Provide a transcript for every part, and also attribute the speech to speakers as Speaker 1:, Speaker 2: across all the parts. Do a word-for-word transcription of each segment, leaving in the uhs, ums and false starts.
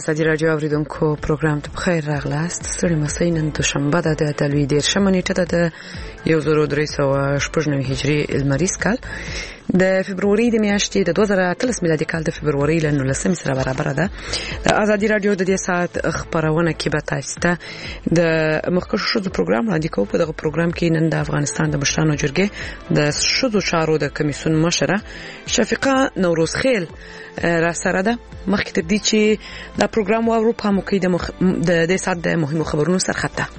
Speaker 1: ازادي راډیو اوریدونکو پروګرام ته بخیر راغلاست. ستړي مسئ نن دوشنبه ده د دلوي دیرشمه نیټه ده د یو زر درې سوه شپږ نوي هجري لمریز کال د فبروري د میاشتې د دوه زره اتلس میلادي کال د فبروري له نولسمې سره برابر ده. د ازادي راډیو د دې ساعت خبرونه کې به تاسو ته د مخکښو ښځو پروګرام وړاندې کوو. په دغه پروګرام کې نن د افغانستان د مشرانو جرګې د ښځو چارو د کمیسیون مشره شفیقه نوروز خیل را سره ده. مخکې تر دې چې دا پروګرام واورو په مو کې د مخ... د دې ساعت د مهمو خبرونو سرخط ده.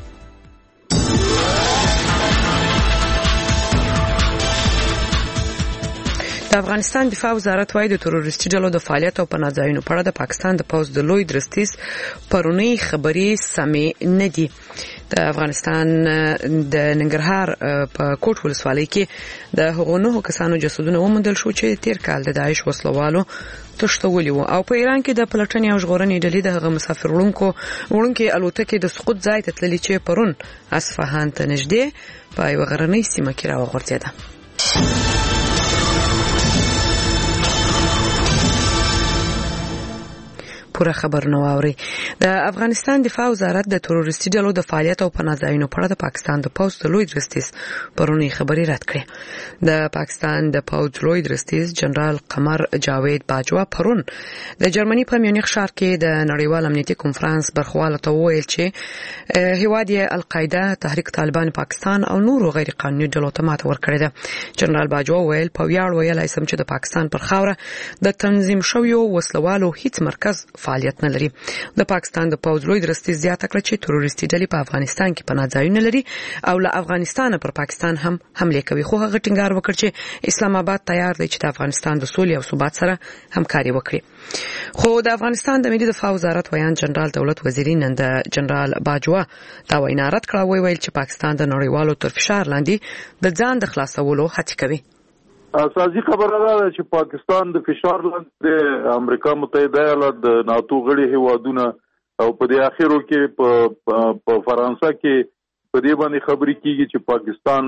Speaker 1: د افغانستان دفاع وزارت وايي د تروریستي ډلو د فعالیت او پناهځایونو په اړه د پاکستان د پوځ د لوی درستیز پرونی خبري سمې نه دي. د افغانستان د ننګرهار په کوټ ولسوالۍ کې د هغو نهو کسانو جسدونه وموندل شو چې تیر کال د داعش وسلوالو تښتولي وو. او په ایران کې د پلټنې او ژغورنې ډلې د هغه مسافر وړونکو وړونکي الوتکې د سقوط ځای ته تللي چې پرون اصفهان ته نږدې په یوه غرنۍ سیمه کې راوغورځېده. پوره خبر نو اوري. د افغانستان دفاع وزارت د تروریستي ډلو د فعالیت او پناهځایونو په اړه د پاکستان د پوځ د لوی درستیز پرونی خبري رد کړې. د پاکستان د پوځ لوی درستیز جنرال قمر جاوید باجوا پرون د جرمني په میونخ ښار کې د نړیوال امنیتي کنفرانس برخواله ته وویل چې هیواد یې القاعده، تحریک طالبان پاکستان او نورو غیر قانوني ډلو ته ماته ورکړې ده. جنرال باجوا ویل په ویاړ ویلای سم چې د پاکستان پر خاوره د تنظیم شویو وسلوالو هیڅ مرکز فعالیت نه لري. د پاکستان د پوځ لوی درستیز زیاته کړه چې تروریستي ډلې په افغانستان کې پناهځایونه لري او له افغانستان پر پاکستان هم حمله کوي. خو هغه ټینګار وکړ چې اسلام آباد تیار دی چې د افغانستان د سولې او ثبات سره همکاري وکړي. خو د افغانستان د ملي دفاع وزارت ویان جنرال دولت وزیری نن د جنرال باجوا دا وینا رد کړه. ویل چې پاکستان د نړیوالو تر فشار لاندې د ځان د خلاصولو هڅه کوي.
Speaker 2: اساسي خبره ده چې پاکستان د فشار لاندې د امریکا متحده ایالات د ناتو غړي هیوادونه او په دې اخیرو کې په په فرانسه کې په دې باندې خبرې کیږي چې پاکستان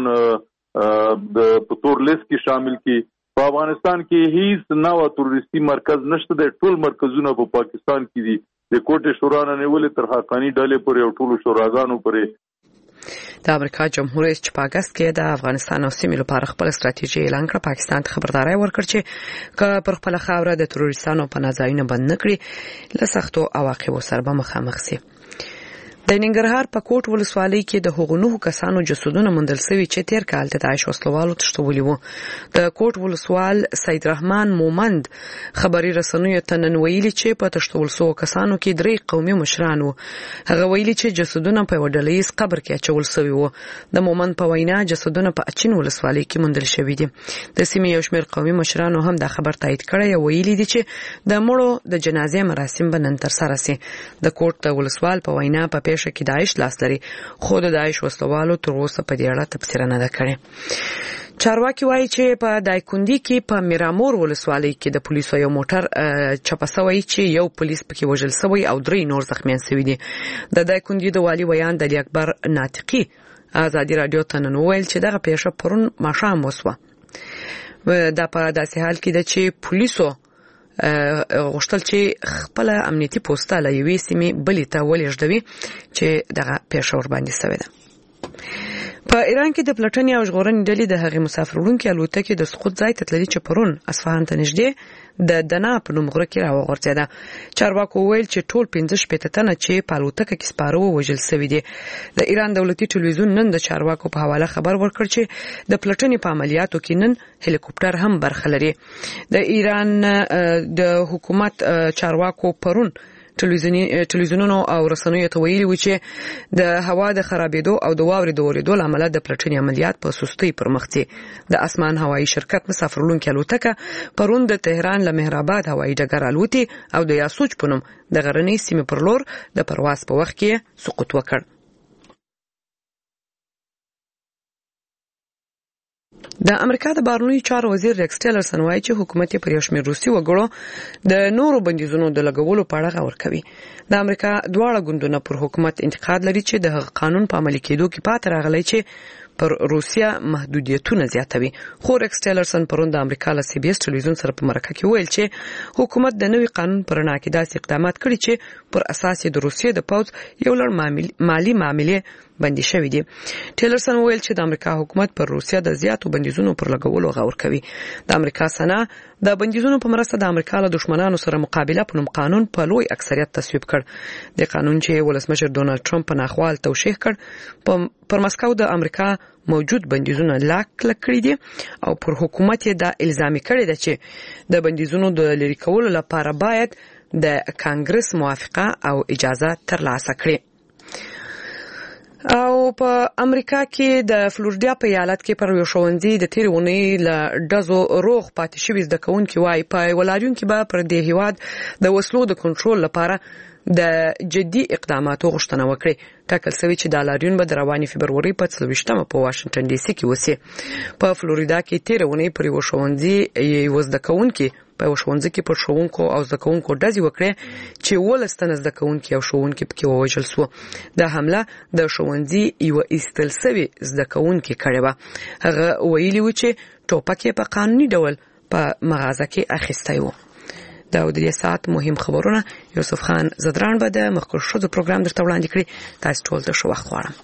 Speaker 2: د پتور لیست کې شامل کی. په افغانستان کې هیڅ نوو تروریستي مرکز نشته. د ټول مرکزونه په پاکستان کې دي. د کوټه شورا نه نیولې تر حقانی ډلې پورې او ټولو شوراګانو پورې.
Speaker 1: د امریکا جمهور رئیس چې په اگست کې د افغانستان او سیمې لپاره خپل ستراتیژي اعلان کړ، پاکستان ته خبرداري ورکړه چې که پر خپل خاوره د تروریستانو پناهځایونه بند نه کړي له سختو عواقبو سره به مخامخ شي. د ننګرهار په کوټ ولسوالۍ کې د هغو نهو کسانو جسدونه موندل شوي چې تیر کال د داعش وسلوالو تښتولي وو. د کوټ ولسوال سید رحمان مومند خبري رسنیو ته نن ویلي چې په تښتول شوو کسانو کې درې قومي مشران وو. هغه ویلي چې جسدونه په یوه ډلهییز قبر کې اچول شوي وو. د مومند په وینا جسدونه په اچین ولسوالۍ کې موندل شوي دي. د سیمې یو شمېر قومي مشرانو هم دا خبر تایید کړی او ویلي دي چې د مړو د جنازې مراسم به نن ترسره شي. د کوټ د ولسوال په وینا په پیښه کې داعش لاس لري، خو د داعش وسلوالو تر اوسه په دې اړه تبصره نه ده کړې. چارواکي وایي چې په دایکندي کې په میرامور ولسوالۍ کې د پولیسو یو موټر چپه شوی چې یو پولیس پکې وژل شوی او درې نور زخمیان شوي دي. د دایکندي د والي ویان د علی اکبر ناطقي ازادي راډیو ته نن وویل چې دغه پیښه پرون ماښام وسوه. دا په داسې حال کې ده چې پولیسو غوښتل چې خپل امنیتي پوسټه له یوې سیمې بلې ته ولېږدوي چې دغه پیښه ورباندې شوې ده. په ایران کې د پلټنې او ژغورنې ډلې د هغې مسافر وړونکي الوتکې د سقوط ځای ته تللي چې پرون اصفهان ته نږدې د دنا په نوم غره کې راوغورځېده. چارواکو وویل چې ټول پنځه شپېته تنه چې په الوتکه کې سپاره وو وژل شوي دي. د ایران دولتي ټلویزیون نن د چارواکو په حواله خبر ورکړ چې د پلټنې په عملیاتو کې نن هلیکوپټر هم برخه لري. د ایران د حکومت چارواکو پرون ټلویزیونونو او رسنیو ته ویلي و چې د هوا د خرابېدو او د واورې د اورېدو له امله د پلټنې عملیات په سستۍ پر مخ ځي. د اسمان هوایي شرکت مسافر وړونکې الوتکه پرون د تهران له مهرآباد هوایي ډګر الوتي او د یاسوج په نوم د غرنۍ سیمې پر لور د پرواز په وخت کې سقوط وکړ. د امریکا د بهرنیو چارو وزیر ریکس ټیلرسن وایي چې حکومت یې پر یو شمېر روسي وګړو د نورو بندیزونو د لګولو په اړه غور کوي. د امریکا دواړه ګوندونه پر حکومت انتقاد لري چې د قانون په عملي کېدو کې پاتې راغلی چې پر روسیا محدودیتونه زیاتوي. خو ریکس ټیلرسن پرون د امریکا له سی بي اس ټلویزیون سره په مرکه کې ویل چې حکومت د نوي قانون پر وړاندې داسې اقدامات کړي چې پر اساس د روسیې د پوځ یو لړ مالی معاملې بندي شوې دي. ټیلرسن ویل چې د امریکا حکومت پر روسیا د زیاتو بندیزونو پر لګولو غور کوي. د امریکا سنا د بندیزونو په مرسته د امریکا له دښمنانو سره مقابله په نوم قانون په لوی اکثریت تصویب کړ. د قانون چې ولسمشر ډونالد ټرمپ په ناخوال توشیح کړ پر مسکو د امریکا موجود بندیزونه لاک کړی دي او پر حکومت یې دا الزامي کړی دی چې د بندیزونو د لرې کولو لپاره باید د کانګرس موافقه او اجازه ترلاسه کړي. او په امریکا کې د فلوریدا په ایالت کې پر یو ښوونځي د تیرې اونۍ له ډزو روغ پاتې شوي زده کوونکي وایي په ولاریون کې به پر دې هیواد د وسلو د کنټرول لپاره د جدي اقداماتو غوښتنه وکړي. ټاکل شوی چې د لاریون به د روانې فبروري په څلوېښتمه په واشنگټن ډي سي کې وسی. په فلوریدا کې تیرې اونۍ پر یو ښوونځي یو زده کوونکي په ښوونځي کې پر ښوونکو او زده کوونکو ډزې وکړې چې ولس تنه زده کوونکي او ښوونکي پکې ووژل شو. دا حمله د ښوونځي یو ایستل شوی زده کوونکي کړې وه. هغه ویلي و چې ټوپک په قانوني ډول په مغازه کې اخیستی و. دا د دې ساعت مهم خبرونه یوسف خان زدران به د مخکښ شوزو پروګرام درته وړاندې کړي. تاسو ټول ته ښه وخت غواړم.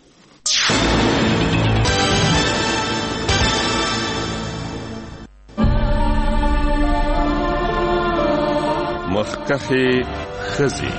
Speaker 3: مخکښې ښځې.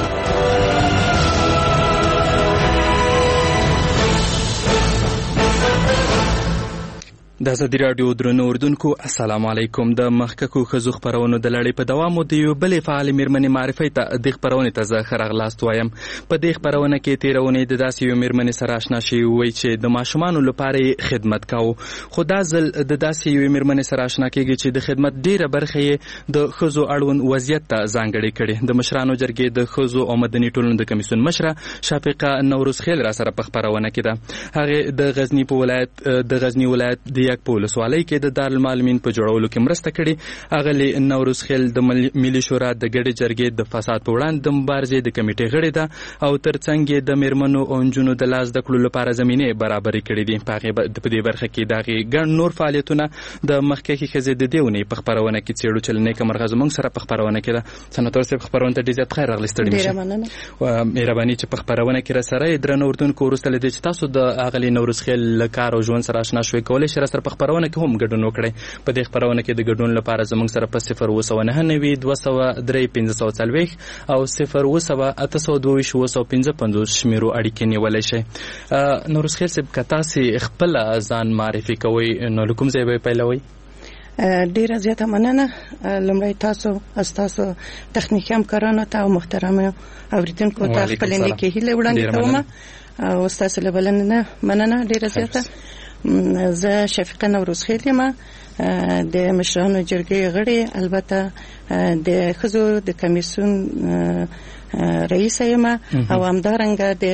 Speaker 3: د ازادي راډیو درنو اوریدونکو السلام علیکم. د مخکښو ښځو خپرونو د لړۍ په دوام د یو بلې فعالې مېرمنې معرفۍ ته د خپرونې ته زه ښه راغلاست وایم. په دې خپرونه کې تېره اونۍ د داسې یو مېرمنې سره اشنا شوي وی چې د ماشومانو لپاره یې خدمت کاوه. خو دا ځل د داسې یوې مېرمنې سره اشنا کېږي چې د خدمت ډېره برخه یې د ښځو اړوند وضعیت ته ځانګړې کړې. د مشرانو جرګې د ښځو او مدني ټولنو د کمیسیون مشره شفیقه نوروز خیل را سره په خپرونه کې ده. هغې د غزني په ولایت د غزني ولایت د یک په ولسوالۍ کې د دارالمعلمین په جوړولو کې مرسته کړې. اغلې نوروز خیل د ملي شورا د ګډې جرګې د فساد په وړاندې د مبارزې د کمیټې غړې ده او ترڅنګ یې د میرمنو او نجونو د لاس د کړو لپاره زمینې برابرې کړې دي. په دې برخه کې دغه ګڼ نور فعالیتونه د مخکښې ښځې د دې اونۍ په خپرونه کې څېړو چې نیکه مرغه زموږ سره په خپرونه کې ده. سناتور صاحب خپرونه ته ډېر زیات خیر راغلی. ستړي مه شئ. مهرباني چې په خپرونه کې راسره یې. درنو اردونکو وروسته له دې چې تاسو د اغلې نوروز خیل له کار او ژوند سره اشنا شوئ کولی شئ راسره په خپرونه کې هم ګډون وکړئ. په دې خپرونه کې د ګډون لپاره زموږ سره په صفر اووه سوه نهه نوي دوه سوه درې پنځه سوه څلوېښت او صفر اووه سوه اته سوه دوه ویشت اووه سوه پنځه پنځوس شمیرو اړیکې نیولی شئ. نوروز خیل صاحب که تاسې خپله ځان معرفي کوئ نو له کوم ځای به یې پیلوئ؟
Speaker 4: ډیره زیاته مننه. لومړی تاسو استاسو تخنیکي همکارانو ته او محترمو اوریدونکو ته خپل نیکې هیلې وړاندې کوم او استاسو له بلنې مننه ډیره زیاته. زه شفیقه نوروز خیل یم، د مشرانو جرګې غړي، البته د ښځو د کمیسیون رئیس یم او همدارنګه د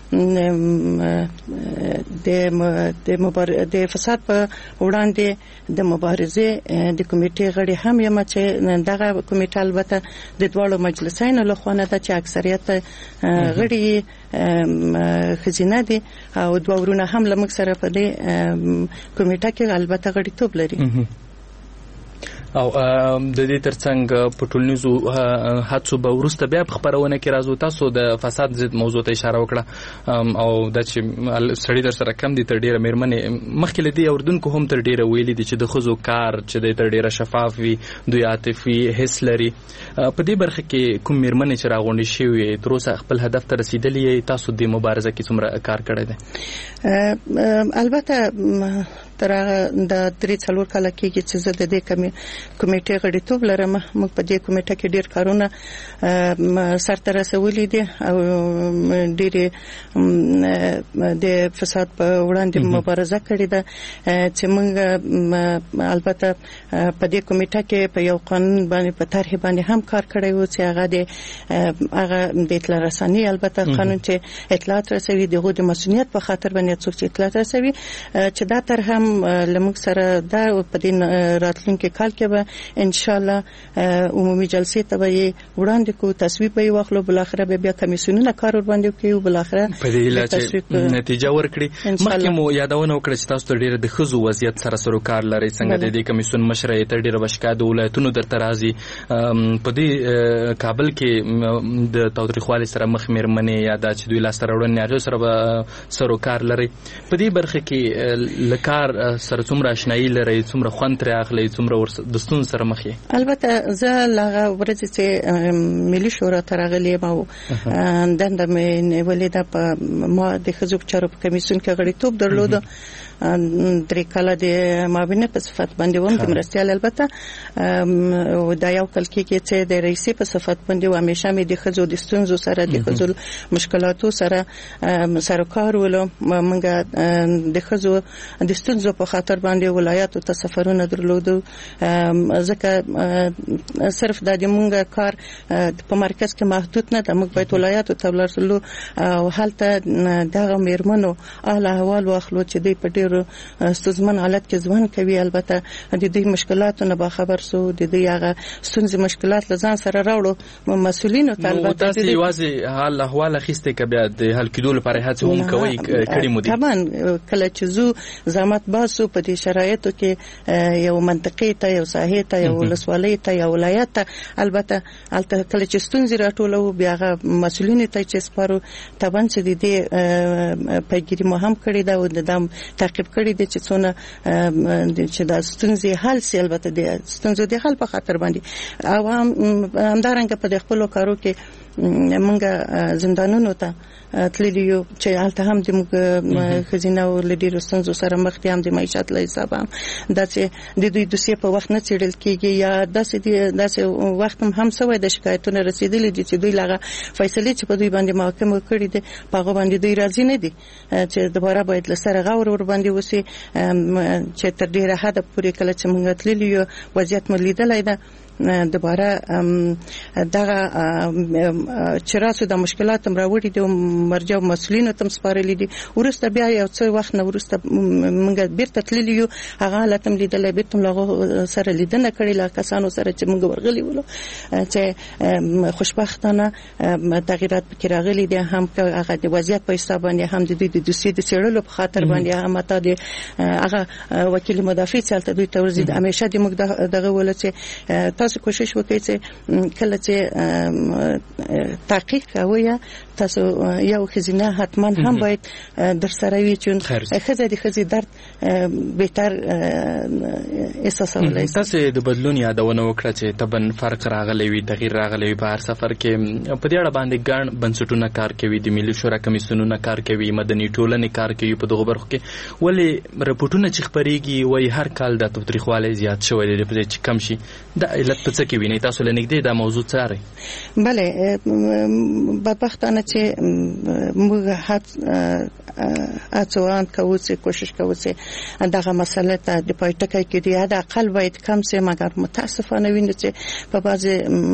Speaker 4: د د فساد په وړاندې د مبارزې د کمیټې غړي هم یم چې دغه کمیټه البته د دواړو مجلسینو له خوا نه ده چې اکثریت غړي ښځینه دي او دوه ورونه هم له موږ سره په دې کمیټه کې البته غړیتوب لري.
Speaker 3: او د دې ترڅنګ په ټولنیزو حادثو به وروسته بیا په خپرونه کې راځو. تاسو د فساد ضد موضوع ته اشاره وکړه او دا چې سړي در سره کم دي تر ډیره مېرمنې مخکې له دې اردونکو هم تر ډیره ویلي دي چې د ښځو کار چې دی تر ډیره شفاف وي، دوی عاطفي حس لري. په دې برخه کې کوم مېرمنې چې راغونډې شوي تر اوسه خپل هدف ته رسیدلي یې، تاسو د مبارزه کې څومره کار کړی دی؟
Speaker 4: البته تر د درې څلور کاله کېږي چې زه د دې کمیټې غړیتوب لرم. موږ په دې کمیټه کې ډېر کارونه سرته رسولي دي او ډېرې د فساد په وړاندې مبارزه کړې ده چې موږ البته په دې کمیټه کې په یو قانون باندې په طرح باندې هم کار کړی و چې هغه د هغه د اطلاع رساني البته قانون چې اطلاعات رسوي دغه د مسؤلیت په خاطر باندې څوک چې اطلاعات رسوي چې دا طرح هم لمغ سره دا په دې راتلونکي کال کې به ان شاء الله عمومي جلسې ته به وړاندې کو تصویب به واخلو بل اخر به بیا کمیسیونونه کار ور باندې کوي بل اخر
Speaker 3: په دې لاره نتیجه ورکړي. مخکې مو یادونه وکړه چې تاسو ډیره د خزو وضعیت سره سروکار لري څنګه د دې کمیسیون مشرۍ ته ډیره بشکا د ولایتونو در ترازی په دې کابل کې د تاوتریخوالي سره مخ مېرمنې یا د چې دوی لاس راوړنې هغه سره به سروکار لري. په دې برخه کې لکار سره څومره آشنایي لري څومره خوند ترې اخلي څومره د ستونزو سره مخ یې؟
Speaker 4: البته زه لغه ورځ چې ملي شورا ترغلې ما دنده مې نیولې ده په ما د خزو چارو په کمیسیون کې غړیتوب درلود درې کاله د معاونې په صفت باندې وم د مرستيال البته دا یو کال کې چې د رئیس په صفت باندې و همیشه مې د خزو د ستونزو سره د خزو مشکلاتو سره سره کار ولو منګه د خزو د ستونزو په خاطر باندې ولایتو ته سفرونه درلود ځکه صرف د دې کار په مرکز کې محدود نه د موږ باید ولایتو ته ورسلو او هلته دغه میرمنو اهل احوال واخلو چې دوی په ډېر ستونزمن حالت کې ځوان کوي. البته د دې مشکلاتو نه به خبر سو د دې هغه ستونزې مشکلات لزان سره راوړو مسولینو ته البته
Speaker 3: تاسو یوازې حال احوال اخیسته کې بیا د حل کېدو لپاره هڅه هم کوي کړي مو دي طبعا
Speaker 4: کله چې زو زحمت باسو په دې شرایطو کې یو منطقې ته یو ساحې ته یو ولسوالۍ ته یو ولایت ته البته البته کله چې ستونزې راټولو بیا هغه مسولینو ته چې سپارو طبعا چې د دې پیګری مو هم کړی دا او د دام تعقیب کړی د چې څونه چې د ستونزې حل سي البته د ستونزې د حل په خاطر باندې او هم همدارنګه په خپل کارو کې منګه زندانونو ته تللیو چې حالت هم د خزینه او لډیرو ستونزو سره مخ دي هم د معیشت له حساب هم د چې د دوی دوسیه په وخت نه چیرل کیږي یا داسې داسې وخت هم سوي د شکایتونو رسیدلې دي چې دوی لغه فیصله چې په دوی باندې محکمه کړې دي په هغه باندې دوی راضي نه دي چې دوباره باید لسره غور ور باندې وسی چې تر ډیره حد پورې کله چې موږ تللیو وضعیت ملیدلای ده دوباره دغه چراسو د مشکلات مراوړي د مرجع مسولینو تم سپارلې دي ورسته بیا یو څو وخت نه ورسته موږ بیرته تللیو هغه حالت هم لیدل بیرته لغه سره لیدنه کړې لا کسانو سره چې موږ ورغلي ولو چې خوشبختانه تغیرات پکې راغلي دي هم هغه د وضعیت په حساب باندې هم د دوی د دوسیې د سیړلو په خاطر باندې هم تا د هغه وکیل مدافع چلته دوی تورزید همیشه د موږ دغه ولته تاسو کوشش وکړئ چې کله چې تحقیق کوئ تاسو یو خزینه حتما هم باید در سره وي چې خزه د خزې درد بهتر احساسولای
Speaker 3: تاسو د بدلون یادونه وکړه چې تبن فرق راغلی وي تغییر راغلی وي په هر سفر کې په دې اړه باندې ګڼ بنسټونه کار کوي د ملي شورا کمیسیونونه کار کوي مدني ټولنې کار کوي په دغه برخو کې ولې رپورټونه چې خبريږي وای هر کال د تاوتریخوالي زیات شوی دی په چې کم شي د علت په څه کې ویني تاسو لنګدې دا موضوع څاري؟
Speaker 4: بله بدبختانه چې موږ هڅه اڅوان کوو چې کوشش کوو چې دغه مسله ته د پایټکای کې دی دا اقل باید کم سي مګر متاسفانه ویني چې په بعضي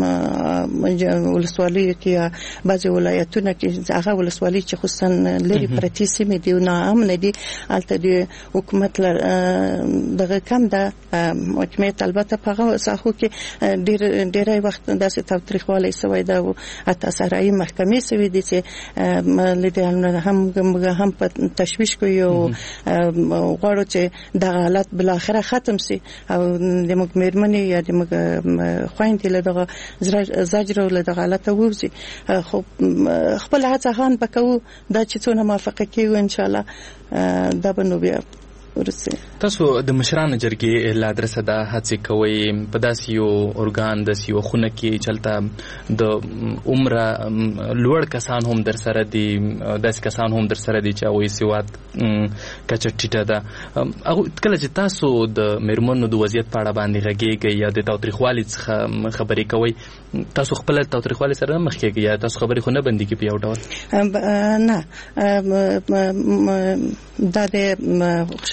Speaker 4: ولسوالۍ کې بعضي ولایتونه کې هغه ولسوالۍ چې خصوصا لري پرتی سیمې دی نه امن دي البته د حکومت دغه کم ده حکومت البته په هغه ساحو کې ډېر ډېرای وخت داسې تاوتریخوالي سوی دا او تاسرای محکمې سوي دي چې لیدل هم هم په تشویش کوي او غواړو چې د حالت بل اخره ختم سي او د موږ مېرمنې یا د موږ خويندې له دغه زجر له دغه حالت ووزي خو خپل هڅه هان پکو دا چې څونه موافقه کیږي ان شاء الله دا به نو بیا ورسه.
Speaker 3: تاسو د مشرانو جرګې له ادرسه دا هڅه کوي په داسې یو ارګان د سیو خونه کې چلته د عمره لوړ کسان هم در سره دي داسې کسان هم در سره دي چې وایي سیوات کچټیټه ده هغه کله چې تاسو د میرمنو د وضعیت په اړه باندې غږیږئ یا د تاوتریخوالي څخه خبرې کوئ تاسو خپل تاوتریخوالي سره مخ کېږئ یا تاسو خبرې خو نه بندي کې په یو ډول
Speaker 4: نه دا د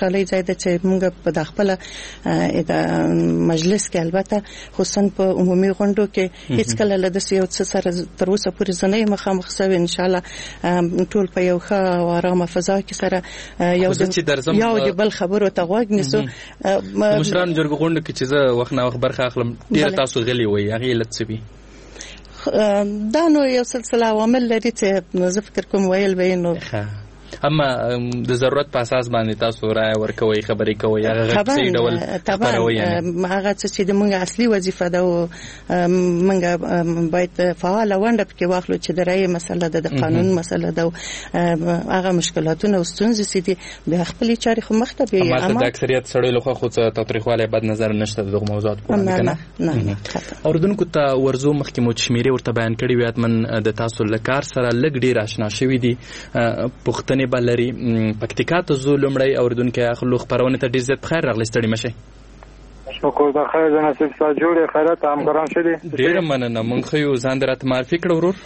Speaker 4: خوشحالي ځای ده چې موږ په داخله د مجلس کې البته خصوصا په عمومي غونډو کې هیڅ کله له داسې یو څه سره تر اوسه پورې زنه مخامخ شوی ان شاء الله ټول په یو ښه او آرامه فضا کې سره یو یو د بل خبرو ته غوږ نیسو.
Speaker 3: مشران جرګه غونډه کې چې زه وخت نه وخت برخه اخلم ډیر تاسو غلي وي هغه علت څه وي؟
Speaker 4: دا نو یو سلسله عوامل لري چې زه فکر کوم ویل به نو
Speaker 3: اما د ضرورت په اساس باندې تاسو رائے ورکوي خبرې کوي هغه څه ډول خبروي
Speaker 4: هغه چې د موږ اصلي وظیفه ده او موږ باید فعال ونده کې واخلو چې د رائے مسله ده د قانون مسله ده هغه مشکلاتونه او ستونزې سي دي به خپل چاري خو مختبي
Speaker 3: اما د اکثریت سړی له خو څه تاریخواله بد نظر نشته دغه موضوعات په اړه کنه
Speaker 4: نه
Speaker 3: اوردونکو ته ورزو مخکې مو شمیرې ورته بیان کړی وي اتمن د تاسو لکار سره لګ ډیر آشنا شوی دي پښتني بلري پکتیکا ته زو لمړی اوردونکو اخلو خبرونه ته ډیر زیات خیر راغلی ستړي مشه.
Speaker 5: شکر د خیر د نصیب سره جوړه خیرات همکاران شدي
Speaker 3: ډیر مننه مونږ خو یو ځان درته معرفي کړو ورور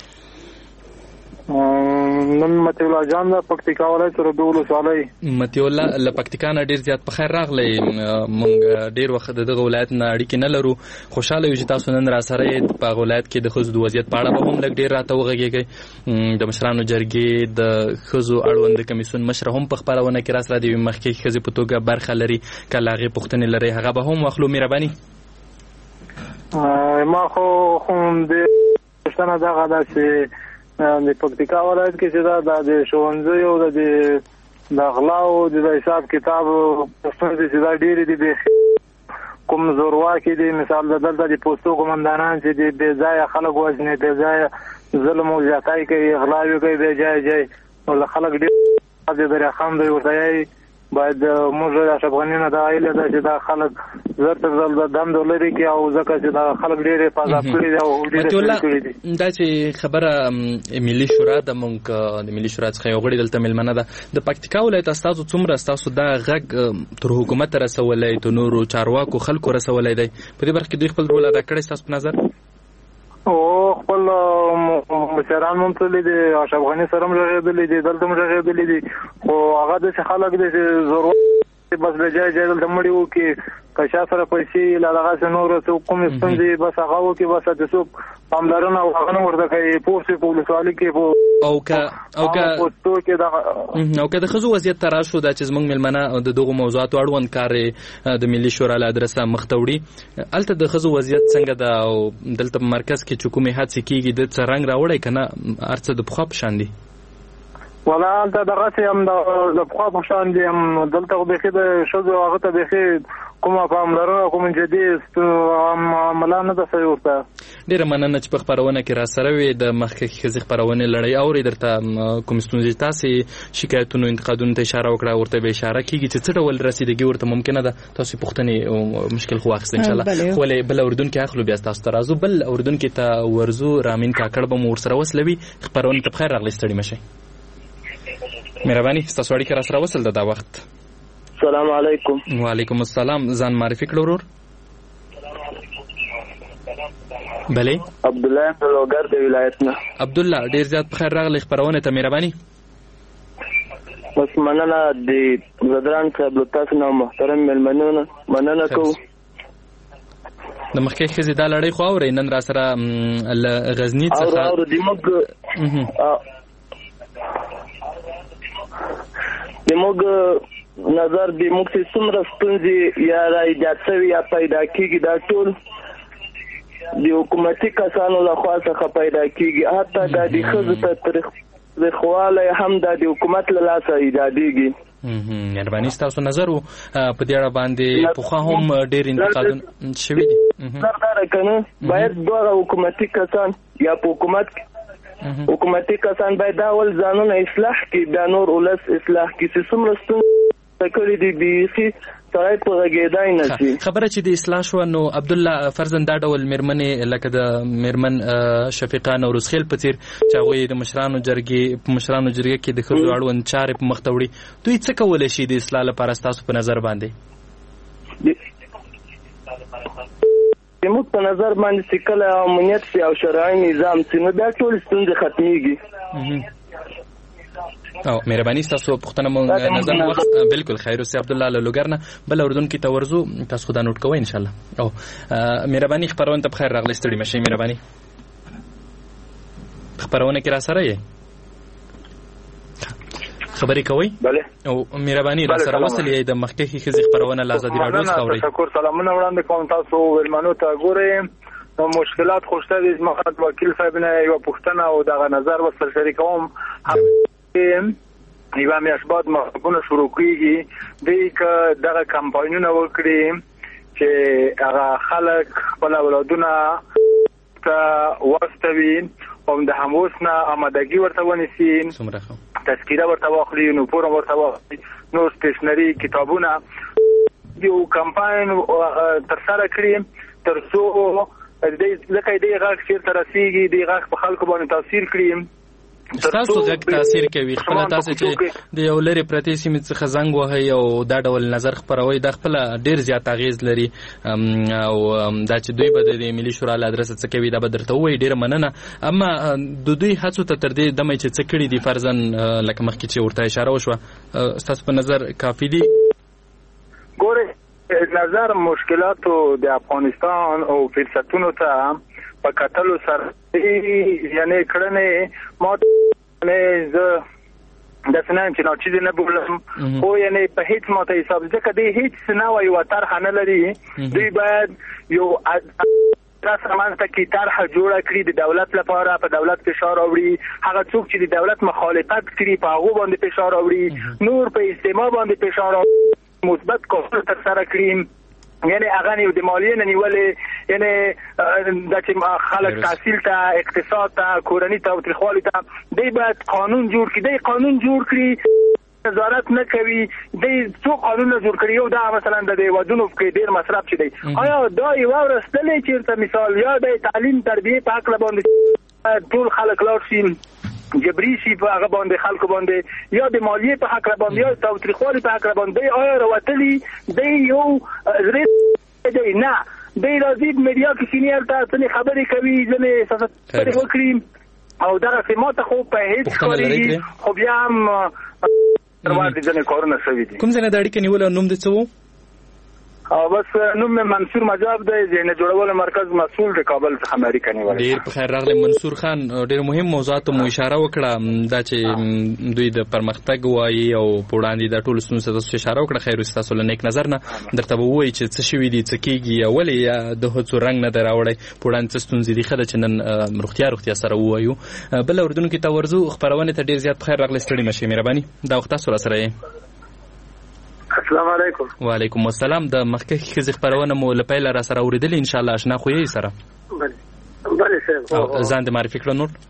Speaker 5: نن متي الله جان د پکتیکا ولایت سره دولو سالي
Speaker 3: متي الله ل پکتیکا نه ډیر زیات په خیر راغلی مونږ ډیر وخت دغه ولایت نه اړیکې نه لرو خوشاله یو چې تاسو نن را سره په ولایت کې د خزو د وضعیت په اړه به هم لګ ډیر راته وغږیږي د مشرانو جرګې د خزو اړوند کمیسیون مشر هم په خبرونه کې را سره دی مخکې خزې په توګه برخه لري کله هغه پښتنې لري هغه به هم واخلو مهرباني
Speaker 5: ما خو هم د پښتنه دغه داسې د پکتیکا ولایت کې چې دا د ښوونځي او د د غلاو د حساب کتاب پښتنه چې دا ډېری دي به کوم زورواکي دي مثال د دلته د پوسټو قومندانان چې د بې ځایه خلک وژني بې ځایه ظلم او زیاتۍ کوي غلاوي کوي بې ځایه ځای او خلک ډېر د درخان دی ورته باید موږ د افغانانو د عائله د د خلک زرت زل د دم دولري کې او ځکه چې د خلک ډېر په ځاب کړی او ډېر کړی دي
Speaker 3: دا چې خبره ملي شورا د مونږ د ملي شورا څخه یو غړي دلته ملمنه ده د پکتیکا ولایت تاسو څومره تاسو دا غږ تر حکومت رسولای ته نورو چارواکو خلکو رسولای دی په دې برخه کې دوی خپل رول ادا کړی تاسو په نظر
Speaker 5: او خپل مشران ممتلي دي افغاني سره مجاهدلې دي دلته مجاهدلې دي خو هغه د خلک دي زور بس به ځای ځای د مړیو کې کښا سره پیسې لاغه سنور څو کوم ستندي بس هغه وکي بس د څو پاملرنه او هغه ورته کوي پوسټ په ولسوالۍ کې
Speaker 3: او کا او کا
Speaker 5: پوسټو کې دا
Speaker 3: او کا د خزو وضعیت تر شو د چې زمنګ ملمنه د دغه موضوعات اړوند کار د ملي شورا له ادرسه مختوړي الته د خزو وضعیت څنګه ده او دلته مرکز کې حکومت هڅه کوي د څرنګ راوړی کنه ارڅ د بخښ پشان دي
Speaker 5: ولا انت دغه هم د بخښ پشان دي هم دلته به د شذو هغه ته به کومه پاملرنه کوم جديد عملانه د سيورته
Speaker 3: ډیره مننه چې په خبرونه کې را سره وي د مخکې خزي خبرونه لړۍ او درته کوم ستونزې تاسو شکایتونو انتقادونو ته اشاره وکړه ورته به اشاره کیږي چې څه ډول رسیدګي ورته ممکنه ده تاسو پښتني مشکل خو واخیست ان شاء الله خو بل اردن کې اخلو بیا تاسو ترازو بل اردن کې ته ورزو رامین کاکړ به مور سره وسلوي خبرونه ته بخیر راغلی ستړي مشه مهرباني تاسو اړیکه را سره وصل دا وخت.
Speaker 6: السلام علیکم.
Speaker 3: وعلیکم السلام ځان معرفي کړو ورور. بله
Speaker 6: عبد الله بلوګر د ولایت نه.
Speaker 3: عبد الله ډیر زیات بخیر راغلی خبرونه ته مهرباني.
Speaker 6: بس مننه د زدران صاحب تاسو نو محترم ملمنونه مننه کو.
Speaker 3: د مخکې خزي دا لړۍ خو اوري نن را سره غزنی څخه
Speaker 6: او د موږ د موږ نظر د موږ چې څومره ستونزې یا راځي چې یا پیدا کیږي دا ټول د حکومتي کسانو لخوا څخه پیدا کیږي حتی د خزو ته تاریخ د خواله هم د حکومت له لاسه ایجادېږي.
Speaker 3: مهرباني تاسو نظر په دې اړه باندې په خو هم ډېر انتقادونه شوي دي.
Speaker 6: سردار کنه باید دوه حکومتي کسان یا په حکومت حکومتي کسان باید دا ول ځانونه اصلاح کړي د نور ولس اصلاح کړي چې څومره ستونزې کړي دي بيخي سړی په غږېدای نه شي.
Speaker 3: خبره چې د اصلاح شو نو عبد الله فرزند دا ډول مېرمنې لکه د مېرمن شفیقه نوروز خیل په څیر چې هغوی د مشرانو جرګې په مشرانو جرګې کې د ښځو اړوند چارې په مخ ته وړي دوی څه کولی شي د اصلاح لپاره ستاسو په نظر باندې؟
Speaker 6: زموږ په نظر باندې چې کله امنیت او شرعي نظام چې نو دا ټول ستونزې ختمېږي.
Speaker 3: او مهرباني تاسو پښتنه مونږ نظر وخت بالکل خیر سي عبد الله لوګرنه بل اردن کې تورزو تاسو خدای نوٹ کوئ ان شاء الله او مهرباني خبرونه ته بخیر راغلی ستړي مشي مهرباني خبرونه کې را سره یې خبرې کوي
Speaker 5: بله
Speaker 3: او مهرباني را سره وصلې د مخکې خزي خبرونه لازم راډیو څخه
Speaker 5: تشکر سلامونه وړاندې کوم تاسو ولمنو ته ګورئ نو مشکلات خوشته دي مخاط وکیل صاحب نه یو پښتنه او دغه نظر وسر شریکوم یو میاش بعد مخبونه شروع کیږي د دغه کمپاینونه وکړي چې هغه خلک خپل اولادونه ته واستوي او د هموسنه آمادګي ورته ونیسي تذکیره ورته واخلي نو پور ورته واخلي نو سټیشنري کتابونه یو کمپاین تر سره کړی تر څو د لکه د غاښ شیر ترسيږي د غاښ په خلکو باندې تاثیر کړی
Speaker 3: تاسو غږ تاثیر کوي خپل تاسو چې د یو لري پرتی سیمه څخه زنګ وهي او دا ډول نظر خبروي د خپل ډیر زیات اغیز لري او دا چې دوی به د ملي شورا له ادرس څخه کوي دا به درته وایي ډیر مننه اما د دوی هڅو ته تر دې دمه چې څه کړی دي فرضاً لکه مخکې چې ورته اشاره وشوه تاسو په نظر کافي دي
Speaker 5: ګوره نظر مشکلاتو د افغانستان او فرصتونو ته په کتلو سره یعنی کړنې ما نه ز د سنن چې نو چې نه بولم خو یعنی په هیڅ ماته حساب ځکه دی هیڅ نه وای و طرح نه لري دوی باید یو تاسو مانته کې طرح جوړه کړی د دولت لپاره په دولت فشار راوړي هغه څوک چې د دولت مخالفت کوي په هغه باندې فشار راوړي نور په استماع باندې فشار راوړي مثبت کار تر سره کړی یعنی هغه نیو د مالیې نه نیولې یعنی د چې خلک تحصیل ته اقتصاد ته کورنۍ ته او تخوالي ته دی باید قانون جوړ کړي دی قانون جوړ کړي نظارت نه کوي دی څو قانون جوړ کړي یو دا مثلا د ودونو کې ډیر مصرف چي دی آیا دا یو ورستلې چې مثال یا د تعلیم تربیه په حق باندې ټول خلک لاړ شي جبري شي په هغه باندې خلکو باندې یا د مالیې په حق باندې یا د تاوتریخوالي په حق باندې آیا راوتلی دی یو زری دی نه دی راځي میډیا کې سینیئر ته څه خبرې کوي ځنې سیاست وکړي او دا سماته خو په هیڅ کاری خو بیا هم ترور دي ځنې کارونه شوي دي
Speaker 3: کوم ځنه د اړیکې نیول نوم دې څه وو
Speaker 5: او بس نوم منصور مجاب دی ځینې جوړول مرکز مسؤل د کابل څخه امریکا نیول
Speaker 3: ډیر په خیر راغلی منصور خان ډیر مهم موضوعات مو اشاره وکړه دا چې دوی د پرمختګ وایي او پوړاندې د ټولو ستونزو ته اشاره وکړه خیر تاسو له نیک نظر نه درته وایي چې څه شوي دي څه کیږي ولې د هڅو رنګ نه دراوړی پوړاندې ستونزې دي خدای چې نن روغتیا روغتیا سره وایو بل اردن کې تورزو خبرونه ته ډیر زیات خیر راغلی ستړي مشه مهرباني دا وخت تاسو سره یې
Speaker 5: السلام علیکم
Speaker 3: وعلیکم السلام د مخکې خزي خبرونه مو لپاره را سره اوریدل ان شاء الله آشنا خو یې سره
Speaker 5: بله بله سر
Speaker 3: ځان د معرفي کړو نور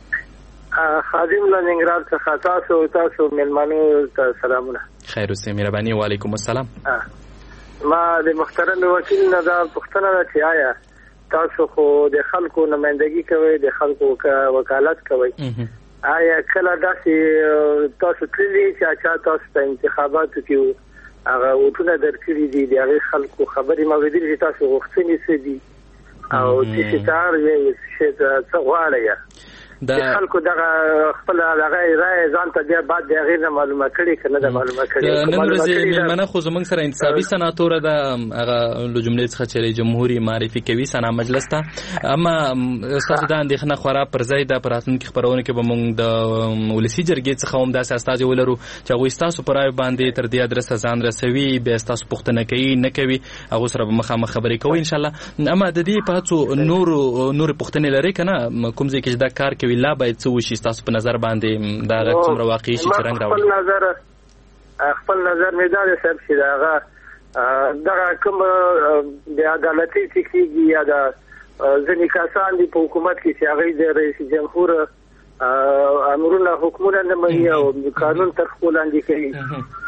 Speaker 5: خادم لنګراد څخه تاسو تاسو ملمنو ته سلامونه
Speaker 3: خیر اوسې مهرباني وعلیکم السلام
Speaker 5: ما د محترم وکیل نه دا پوښتنه ده چې آیا تاسو خو د خلکو نمائندګي کوئ د خلکو وکالت کوئ آیا کله داسې تاسو کړی چې اچھا تاسو ته انتخاباتو کې هغه وټونه درکړي دي د هغه خلکو خبرې موجودې دي تاسو غوښتنې څه دي او چې ستار یې چې څه غواړي د خلکو دغه خپل دغه رائے ځان ته بیا بعد د غیر معلومه کړي کنه د معلومه کړي
Speaker 3: نن ورځې ملمنه خو زمونږ سره انتصابي سناتور د هغه له جملې څخه چې جمهوریت معرفي کوي سنا مجلس ته اما تاسو د اندېښنه خورا پر ځای د پراتون کې خبرونه کې به موږ د ولسی جرګې څخه هم داسې استاد ولرو چې هغه تاسو پر راي باندې تر دې ادرس ځان رسوي به تاسو پوښتنه کوي نه کوي هغه سره به مخامخ خبرې کوي ان شاء الله اما د دې په څو نور نور پوښتنې لري کنه کوم ځای کې دا کار کوي لا باید څه وشي تاسو په نظر باندې دا څومره واقعي شي چې رنګ راوړي
Speaker 5: خپل نظر خپل نظر مې دا دی چې دا دا کوم د عدالتي تکیږي یا د ځینې کسان دي په حکومت کې چې هغه د رئیس جمهور امرونه حکومت نه مني او قانون تر خپل لاندې کوي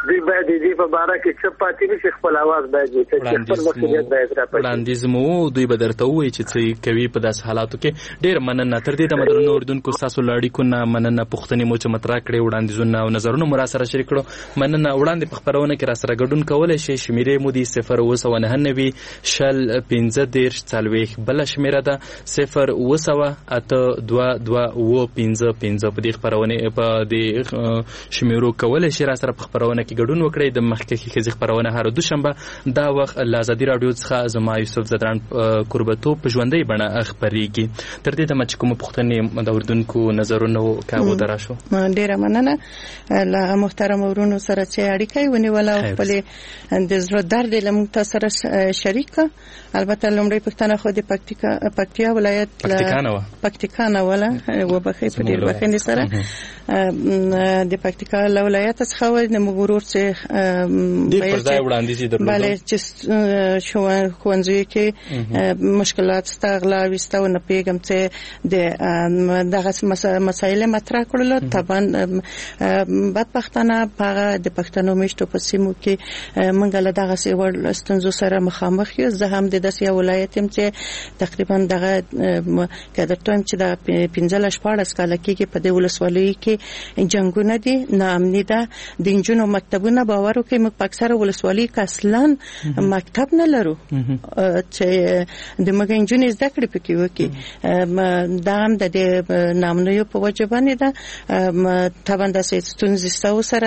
Speaker 5: دوی باید دې په باره کې څه پاتې نشي، خپل اواز باید وکړي، خپل مسؤلیت باید راپاتې.
Speaker 3: وړاندیز مو دوی به درته ووایي چې څه کوي په داسې حالاتو کې. ډېر مننه. تر دې دمه درنو اردوونکو ستاسو له اړیکو نه مننه. پوښتنې مو چې مطرح کړې، وړاندیزونه او نظرونه مو راسره شریک کړو، مننه. وړاندې په خپرونه کې راسره ګډون کولی شئ. شمیرې مو دي صفر اوه سوه نهه نوي شل پنځه دېرش څلوېښت. بله شمیره ده صفر اوه سوه اته دوه دوه اوه پنځه پنځه. په دې خپرونې په دې شمیرو کولی شئ راسره په خپرونه کې ګډون وکړئ. د مخکښې ښځې خپرونه هر دوشنبه دا وخت له ازادي راډیو څخه زما یوسف زدران کوربتو په ژوندۍ بڼه خپرېږي. تر دې دمه چې کومه پوښتنې د اردوونکو نظرونو کاغو ته راشو.
Speaker 4: ډېره مننه له محترم ورونو سره چې اړیکه یې ونیوله او خپلې د زړه درد یې له موږ سره شریک کړه. البته لومړۍ پوښتنه خو د پکتیا ولایت پکتیکا نه وله، وبخښئ په ډېر بښنې سره د پکتیکا له ولایت څخه و. د موږ ورور چې بله چې ښوونځیو کې مشکلات سته، غلاوې سته او نه پوهېږم چې د دغه مسایل مطرح کړلو. طبعا بدبختانه په هغه د پښتنو میشتو په سیمو کې موږ له دغسې وړ ستونزو سره مخامخ یو. زه هم د داسې یو ولایت یم چې تقریبا دغه که درته وایم چې د پنځلس شپاړس کاله کېږي په دې ولسوالیو کې جنګونه دي، ناامني ده. د نجونو مکتبونه باور وکړئ موږ په اکثره ولسوالیو کې اصلا مکتب نه لرو چې د موږ نجونې زده کړې پکې وکړي. دا هم د دې ناامنیو په وجه باندې ده. طبعا داسې ستونزې سته ورسره.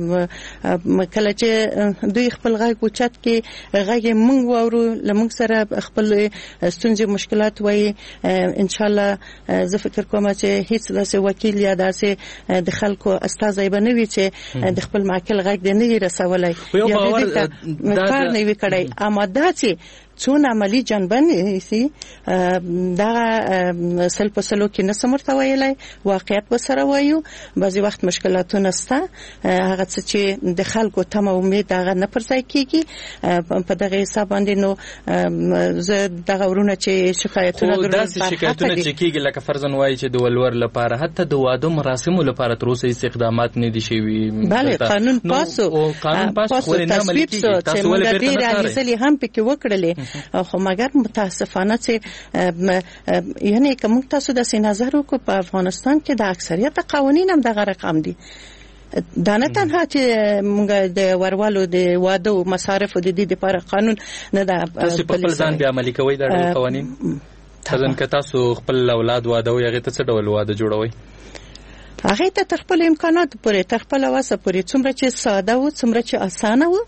Speaker 4: کله چې دوی خپل غږ اوچت کړي، غږ یې موږ واورو، له موږ سره خپل ستونزې مشکلات وایي، انشاءالله زه فکر کوم چې هیڅ داسې وکیل یا داسې د خلکو استازی به نه وي چې د خپل معقل غږ دې نه وي رسولی یا دې ته کار نه وي کړی. اما دا چې څون عملی جنبه نیسي دغه سل په سلو کې نسم ورته ویلی، واقعیت به سره وایو. بعضې وخت مشکلاتونه سته، هغه څه چې د خلکو تمه امید هغه نه پر ځای کېږي. په دغه حساب باندې نو زه دغه ورونه چې شکایتونه
Speaker 3: خو داسې شکایتونه چې کېږي لکه فرضاً وایي چې د ولور لپاره حتی د واده مراسمو لپاره تر اوسه هېڅ اقدامات نه دي شوي.
Speaker 4: بله قانون پاسو
Speaker 3: قانون پاسو
Speaker 4: تصویب سو چې موږ ډېرې اغېزلې هم پکې وکړلې، خو مګر متاسفانه چې یعنی که موږ تاسو داسې نظر وکړو په افغانستان کې د اکثریت قوانین هم دغه رقم دي. دا نه تنها چې موږ د ورولو د واده او مصارفو د دې لپاره قانون نه ده.
Speaker 3: تاسو په خپل ځان بیا عملي کوئ دا ډول قوانین؟ ځکه که تاسو خپل اولاد واده وي هغې ته څه ډول واده جوړوئ؟
Speaker 4: هغې ته تر خپل امکاناتو پورې، تر خپل وسه پورې، څومره چې ساده و، څومره چې اسانه و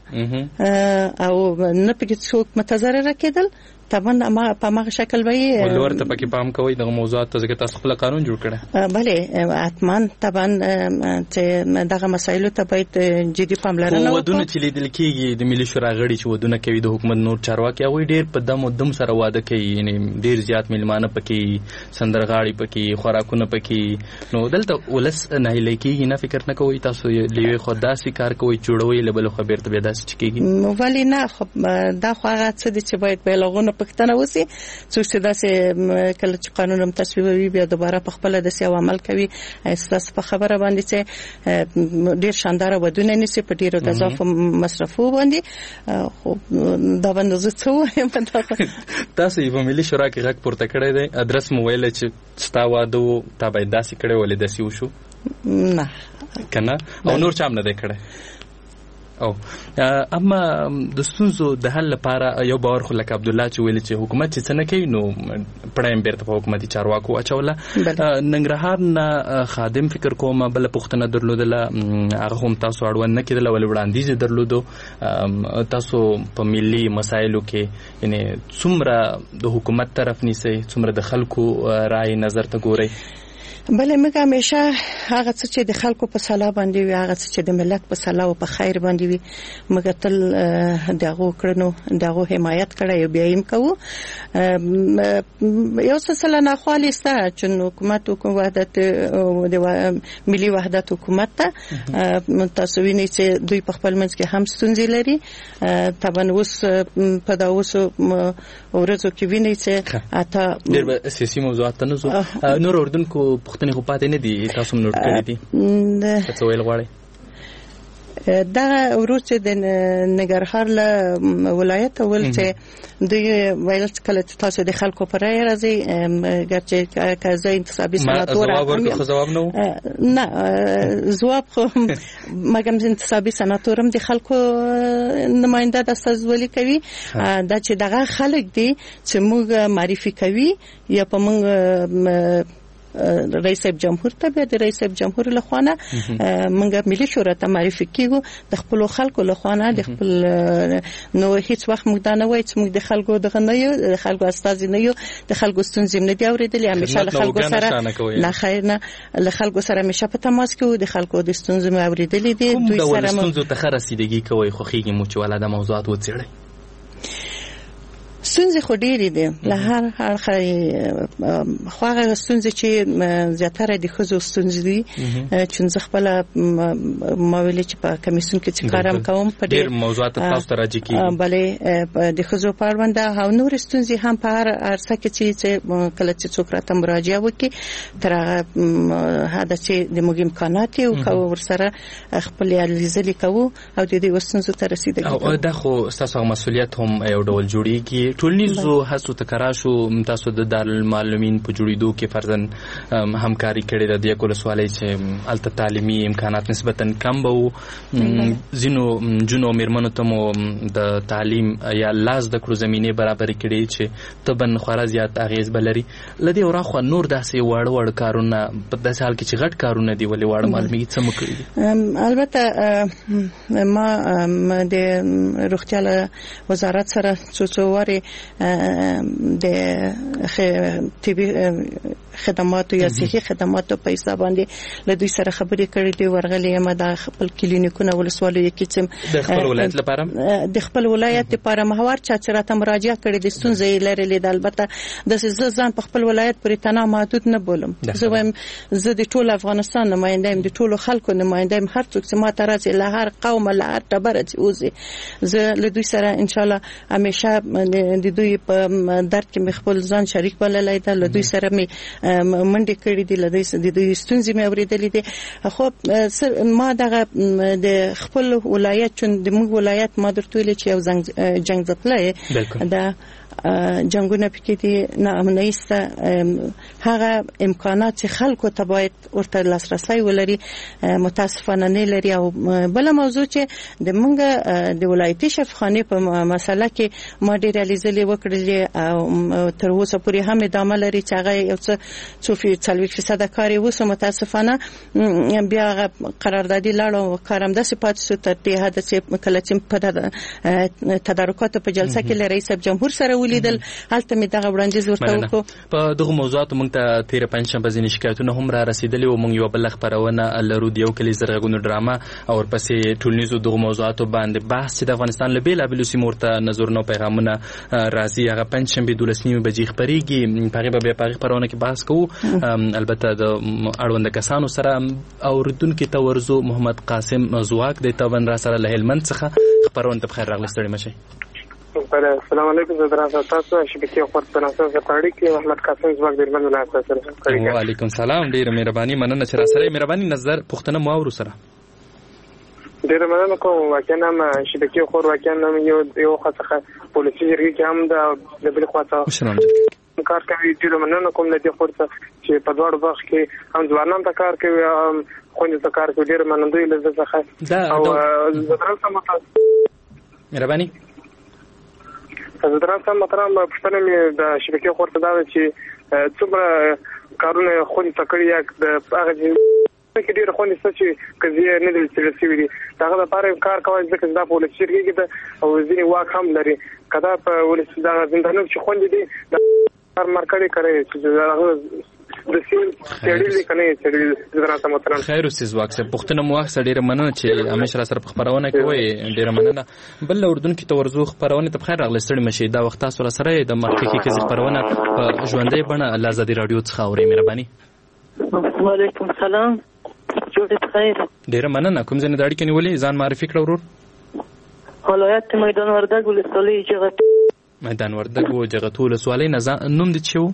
Speaker 4: او نه پکې څوک متضرره کېدل. طبعا په هغه شکل به یې
Speaker 3: ولور ته پکې پام کوئ دغه موضوعات ته، ځکه تاسو خپل قانون جوړ کړی.
Speaker 4: بله حتما طبعا چې دغه مسایلو ته باید جدي پاملرنه وکړو.
Speaker 3: ودونه چې لیدل کېږي د ملي شورا غړي چې ودونه کوي د حکومت نور چارواکي، هغوی ډېر په دم و دم سره واده کوي، یعنې ډېر زیات میلمانه پکې، سندرغاړي پکې، خوراکونه پکې. نو دلته ولس ناهیلی کېږي، نه فکر نه کوئ تاسو له یوې خوا داسې کار کوئ جوړوئ، له بلې خوا بېرته بیا داسې چې کېږي؟
Speaker 4: ولې نه، خو دا خو هغه څه دي چې باید بېلغونه پښتنه وسی. څوک چې داسې کله چې قانون هم تصویبوي بیا دوباره په خپله داسې یو عمل کوي، ستاسو په خبره باندې چې ډېر شانداره ودونه نیسي په ډېرو گزافو مصرفو باندې. خو دا باندې زه څه وایم؟
Speaker 3: تاسو یې په ملي شورا کې غږ پورته کړی دی، ادرس مو ویلی چې ستا واده و تا باید داسې کړی، ولې داسې وشو؟
Speaker 4: نه
Speaker 3: که نه، او نور چا هم نه دی کړی. او اما د ستونزو د حل لپاره یو باور خو لکه عبدالله چې ویلي چې حکومت چې څه نه کوي نو پړایم بیرته په حکومتي چارواکو اچوله. ننګرهار نه خادم فکر کوم بله پوښتنه درلودله، هغه هم تاسو اړوند نه کېدله ولې وړاندیز یې درلودو. تاسو په ملي مسایلو کې یعنې څومره د حکومت طرف نیسئ، څومره د خلکو رای نظر ته ګورئ؟
Speaker 4: بله موږ همیشه هغه څه چې د خلکو په صلاح باندې وي، هغه څه چې د ملت په صلاح او په خیر باندې وي، موږ تل د هغو کړنو د هغو حمایت کړی او بیا یې کوو. یو سلسله ناخوالې سته چې حکومت وحدت د ملي وحدت حکومت ته تاسو وینئ چې دوی په خپل منځ کې هم ستونزې لري. طبعا اوس په دا اوسو ورځو کې وینئ چې اته
Speaker 3: ډېر به سیاسي موضوعات ته نه ځو. نور اردوونکو پوښتنې خو پاتې نه دي، تاسو هم نوټ کړي دي، څه ویل غواړئ؟
Speaker 4: دا ورته د نګرهار له ولایت ول چې دوی ویل کله تاسو د خلکو پر رای راځي ګرځي کازه انتصابي سناتور
Speaker 3: خو جواب نه
Speaker 4: نه جواب خو مګم انتصابي سناتورم د خلکو نماینده د استازولي کوي دا چې دغه خلک دي چې موږ معرفي کوي یا په موږ رئیس جمهور ته به د رئیس جمهور له خوانه موږ ملي شورا ته معرفي کیږو د خپل خلکو له خوانه د خپل نو هیڅ وخت موږ دا نه وایو چې موږ د خلکو دغه نه یو د خلکو استازي نه یو د خلکو ستونزې نه دی اورېدلې همیشه له خلکو سره نه خیر نه له خلکو سره همیشه په تماس کې و د خلکو د ستونزې مې اورېدلې دي
Speaker 3: دوی سره ستونزو ته رسیدګي کوي خو خېږي مو چې ولا د موضوعات وڅېړي
Speaker 4: ستونزې خو ډېرې دي له هر هر خو هغه ستونزې چې زیاتره د ښځو ستونزې دي چې زه خپله ما ویلې چې په کمیسیون کې چې کار هم کوم په
Speaker 3: ډېر موضوعات تاسو ته راجع کېږي
Speaker 4: بلې د ښځو په اړوند او نورې ستونزې هم په هر عرصه کې چې کله چې څوک راته مراجعه وکړي تر هغه حده چې د موږ امکانات یې وکړو ورسره خپلې هلې کوو او د دې ستونزو ته رسیدګي
Speaker 3: کوو دا خو ستاسو مسؤلیت هم یو ډول جوړېږي ټولنیزو هڅو ته کرا شو تاسو د دارالمعلمین په جوړېدو کې فرضاً همکاري کړې ده د کول سوالي چې الته تعلیمي امکانات نسبتاً کم وو زینو جنو میرمنو ته مو د تعلیم یا لاس د کړو زمينه برابر کړي چې تبن خورا زیات اغیز بلري لدی وراخو نور داسې وړ وړ کارونه په داسې حال کې چې غټ کارونه دی ولې وړ معلومي څه مکړي
Speaker 4: البته ما د روغتیا وزارت سره څو څو واره د طبي خدماتو یا صحي خدماتو په حساب باندې له دوی سره خبرې کړې دي ورغلې ما د خپل کلینیکونه ولسوالۍ کې چې
Speaker 3: د خپل ولایت لپاره
Speaker 4: د خپل ولایت لپاره محور چا چې راته مراجعه کړې دي ستونزې لري د البته د ځان په خپل ولایت پورې تنها محدود نه بولم زه وایم زه د ټول افغانستان نماینده یم د ټولو خلکو نماینده یم هر څوک چې ما ته راځي له هر قوم له هر ټبره چې وځي زه له دوی سره ان شاء الله همیشه د دوی په درد کې مې خپل ځان شریک بللای دا له دوی سره مې منډه کړې دي له دوی د دوی ستونزې مې اورېدلې دي خو ما دغه د خپل ولایت چون د موږ ولایت ما درته ویل چې یو جنگ ځپلای دا جنگونه پکې دي نه امنیسته هغه امکانات چې خلکو ته باید ورته لاسرسي ولري متاسفانه نه لري او بل موضوع چې د موږ د ولایتي شفاخانه په مسله کې ما ډېر ریالیزلې وکړلې او تر اوسه پورې هم ادامه لري چې هغه یو څه څو څلوېښت فیصد کار یې اوس متاسفانه بیا هغه قراردادي لاړ او کارم داسې پاتې شو تر دې حد چې کله چې په تدارکاتو په جلسه کې له رئیس جمهور سره ولیدل هلته مې دغه وړاندیز ورته وکړو
Speaker 3: په دغه موضوعاتو موږ ته تیر پنځشنبه ځینې شکایتونه هم را رسیدلي او موږ یو بل خبرونه لرو د یو کلی زرغونو ډراما او ورپسې ټولنیزو دغه موضوعاتو باندې بحث چې د افغانستان له بیلابېلو سیمو ورته نظرونه پیغامونه راځي هغه پنځشنبه دولس نیمې بجې خبرېږي په هغه به په هغه خبرونه کې بحث کوو البته د اړوند کسانو سره اوریدونکو ته ورزو محمد قاسم زواک د تابن را سره له هلمند څخه خبرونه ته بخیر راغلی ستړي مشي
Speaker 7: السلام علیکم زه درازه تاسو شبکې خپل تناسب غټاړي کې محمد قاسم زواک د هلمند ولایت سره
Speaker 3: کړی وعلیکم سلام ډیر مهرباني مننه چې را سره مهرباني نظر پښتنه مو ورو سره
Speaker 7: ډیر مننه کوم واکنه ما شبکې خور واکنه یو یو خاصه پولیسي جرګې کې هم د بل خواته کار کوي ډیر مننه کوم د دې خورته چې په دوړ باغ کې هم ځوانان ته کار کوي خوند ته کار کوي ډیر مننه له څه او زدران سمته
Speaker 3: مهرباني
Speaker 7: زدران سمته ما پښتنه مې د شبکې خورته دا چې څومره کارونه خوند ته کړی یک د هغه کې ډیر خوند څه چې کزي نه دي چې رسېږي دي دا لپاره کار کوي ځکه دا پولیس شرکت ده او ځینې واک هم لري کدا په ولس دا زندانو چې خوند دي کار مرکړي کوي چې دا د سیم تړلې کنه چې زرا سمتران
Speaker 3: خیر اوسې زواک سه پښتنه مو اخ ډیره مننه چې همیشه سره خبرونه کوي ډیره مننه بل اردن کې تورزو خبرونه ته بخیر راغلی ستړي مشي دا وخت تاسو سره د مخکې کې خبرونه په ژوندۍ بڼه الله زادي رادیو څخه اوري مهرباني
Speaker 8: وعلیکم السلام جوړ بخیر
Speaker 3: ډیره مننه کوم ځنه داړي کې نیولې ځان معرفي کړو ورور
Speaker 8: ولایت میدان وردګ ولسوالۍ جغت
Speaker 3: میدان وردګ او جغت ولسوالۍ نوم دې چیو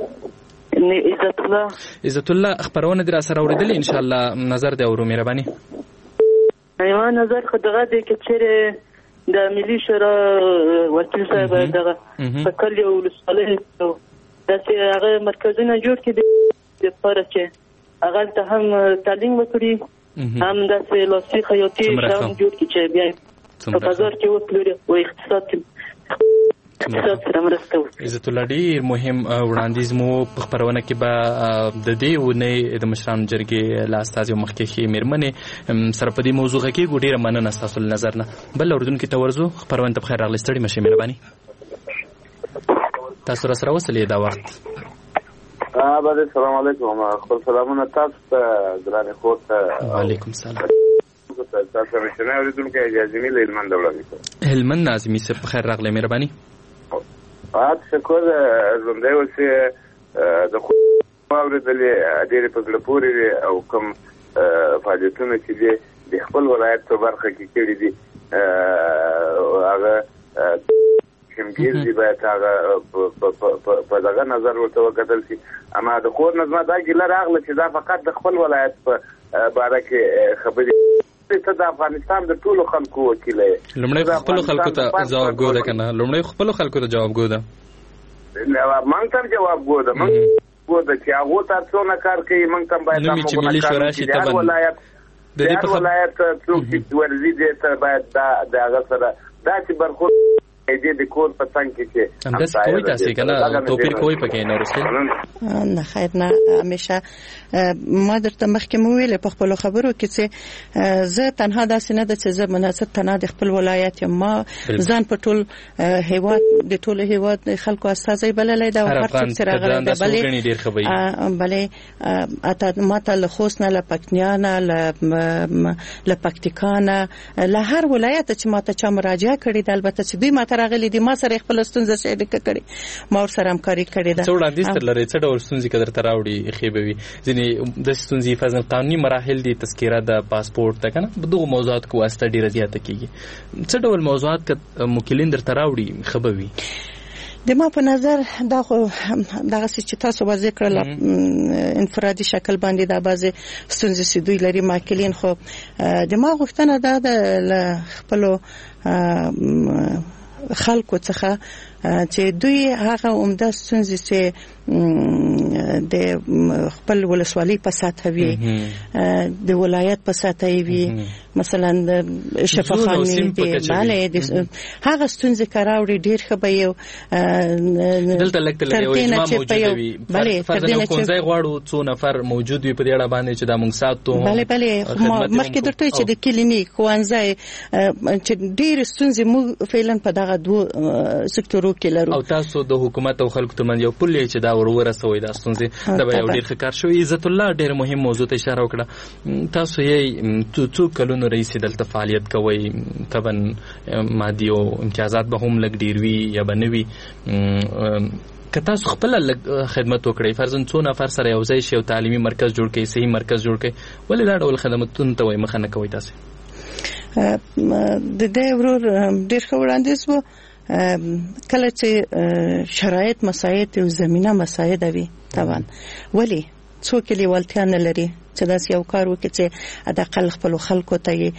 Speaker 8: عزت الله
Speaker 3: عزت الله خبرونه در سره اوریدل ان شاء الله نظر دی اورو مهرباني
Speaker 8: یو نظر خو دغه دی چې چیرې د ملي شورا وکیل صاحب دغه په کلي ولسوالۍ داسې هغه مرکزونه جوړ کړي دپاره چې هغه ته هم تعلیم وکړي هم داسې لاسي خیاطي هم جوړ کړي چې بیا په بازار کې وپلوري او اقتصاد اقتصاد سره مرسته وکړي.
Speaker 3: عزت الله ډېر مهم وړاندیز مو په خپرونه کې به د دې ونې د مشرانو جرګې له استازیو مخکښې مېرمنې سره په دې موضوع غږېږو. ډېره مننه ستاسو له نظر نه. بل اردوونکي ته ورځو. خپرونه ته بخیر راغلئ. ستړي مه شئ، مهرباني. تاسو را سره وصلې دا وخت.
Speaker 9: بعد السلام علیکم. خپل سلامونه تاسو ته ګرانې خور ته.
Speaker 3: وعلیکم السلام.
Speaker 9: تاسو مشنه اوریدونکو اجازه مې له هلمند وړاندې
Speaker 3: هلمند ناظمي صاحب بخیر راغلی، مهرباني.
Speaker 9: آ تشکر. زنده اوسې د خو اوریدلې ډېرې په زړه پورې او کوم فعالیتونه چې دي د خپل ولایت په برخه کې کړي دي هغه شمګیر دي باید هغه په دغه نظر ورته وکتل شي. اما د خور نه زما دا ګیله راغله چې دا فقط د خپل ولایت په باره کې خبرې ته د افغانستان د ټولو خلکو وکیل یې.
Speaker 3: لومړی خپلو خلکو ته ځوابګو ده که نه؟ لومړی خپلو خلکو ته ځوابګو ده.
Speaker 9: موږ ته هم ځوابګو ده. موږ ده چې هغو ته څونه کار کوي موږ ته هم باید
Speaker 3: نومې چې ملي شورا شي
Speaker 9: د هر ولایت د هر ولایت څوک چې ورځي دی ته باید د هغه سره داسې برخورد دې د کور په څنګ کې چې
Speaker 3: همداسې کوئ تاسې که نه توپیر کوئ پکې نه وروسته؟
Speaker 4: نه خیر نه. همیشه ما درته مخکې مو ویلې په خپلو خبرو کې چې زه تنها داسې نه ده چې زه مناسب تنها د خپل ولایت یم. ما ځان په ټول هیواد د ټول هیواد خلکو استازی بللی ده او هر څوک چې راغلی ده بلې اته ما ته له خوست نه له پکتیا نه له پکتیکا نه له هر ولایت چې ما ته چا مراجعه کړې ده البته چې دوی ما ته راغلي دي ما سره خپل ستونزه شریکه کړې ما ورسره همکاري کړې ده.
Speaker 3: څه وړاندیز درلرئ څه ډول ستونزې که درته راوړي ښې به وي؟ ځینې داسې ستونزې فرضاً قانوني مراحل دي تذکیره د پاسپورټ ته که نه په دغو موضوعاتو کې واسطه ډېره زیاته کېږي. څه ډول موضوعات که موکلین درته راوړي ښه به وي؟
Speaker 4: د ما په نظر دا خو دغسې چې تاسو واضح کړل انفرادي شکل باندې دا بعضې ستونزې چې دوی لري موکلین، خو د ما غوښتنه دا ده له خپلو خلکو څخه چې دوی هغه عمده ستونزې چې د خپل ولسوالۍ په سطحه وي د ولایت په سطحه وي مثلا د شفاخانې دی بله هغه ستونزې که راوړي ډېر ښه به یو
Speaker 3: دلته لږ ته لږ یو اجماع موجوده وي. فرضاً یو ښوونځی غواړو څو نفر موجود وي په دې اړه باندې چې دا موږ ساتو.
Speaker 4: بله بله مخکې درته وایي چې د کلینیک ښوونځی چې ډېرې ستونزې موږ فعلا په دغه دوو سکتورو کې لرو
Speaker 3: او تاسو د حکومت او خلکو ترمنځ یو پل چې دا ور ورسوي دا ستونزې دا به یو ډېر ښه کار شوی. عزت الله ډېر مهم موضوع ته اشاره وکړه. تاسو یې څو کلونو رئیس دلته فعالیت کوئ، طبعا مادي او امتیازات به هم لږ ډېر وي یا به نه وي. که تاسو خپله لږ خدمت وکړئ فرضاً څو نفر سره یو ځای شي او تعلیمي مرکز جوړ کړئ صحیح مرکز جوړ کړئ ولې دا ډول خدمتونو ته وایي مخه نه کوئ تاسې؟
Speaker 4: د دې ورور ډېر ښه وړاندیز و. کله چې شرایط مساعد او زمینه مساعده وي طبعا ولی څوک یې لیوالتیا نه لري چې داسې یو کار وکړي چې حداقل خپلو خلکو ته یې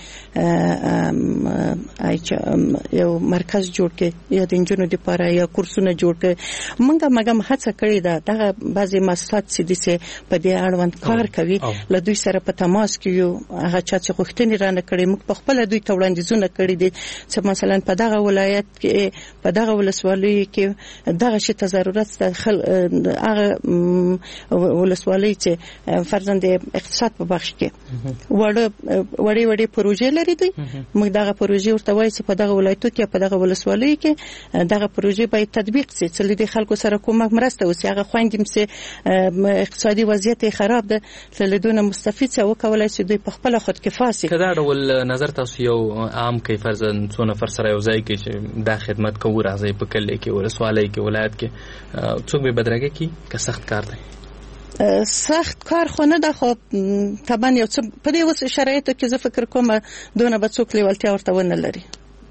Speaker 4: یو مرکز جوړ کړي یا د نجونو دپاره یا کورسونه جوړ کړي. موږ مګم هڅه کړې ده دغه بعضې مؤسسات چې دي چې په دې اړوند کار کوي له دوی سره په تماس کې یو هغه چا چې غوښتنې رانه کړي موږ په خپله دوی ته وړاندیزونه کړي دي چې مثلا په دغه ولایت کې په دغه ولسوالیو کې دغه شي ته ضرورت ده هغه ولسوالۍ چې فرضاً د اقتصاد په بخش کې وړه وړې وړې پروژې لري دي موږ دغه پروژې ورته وایي چې په دغه ولایتو کې په دغه ولسوالیو کې دغه پروژې باید تطبیق شي چې د خلکو سره کومک مرسته وشي. هغه خویندې چې اقتصادي وضعیت خراب ده لیدونه مستفید څه وکولای شي دوی په خپل خودکفا شي.
Speaker 3: که دا ډول نظر تاسو یو عام کې فرضاً څو نفر سره یو ځای کې چې دا خدمت کوو راځي په کلی کې ولسوالۍ کې ولایت کې څوک به بدرګه کی که سخت کار دی؟
Speaker 4: سخت کار خو نه ده خو طبعا یو څه په دې اوس شرایطو کې زه فکر کوم دونه به څوک لیوالتیا ورته ونه لري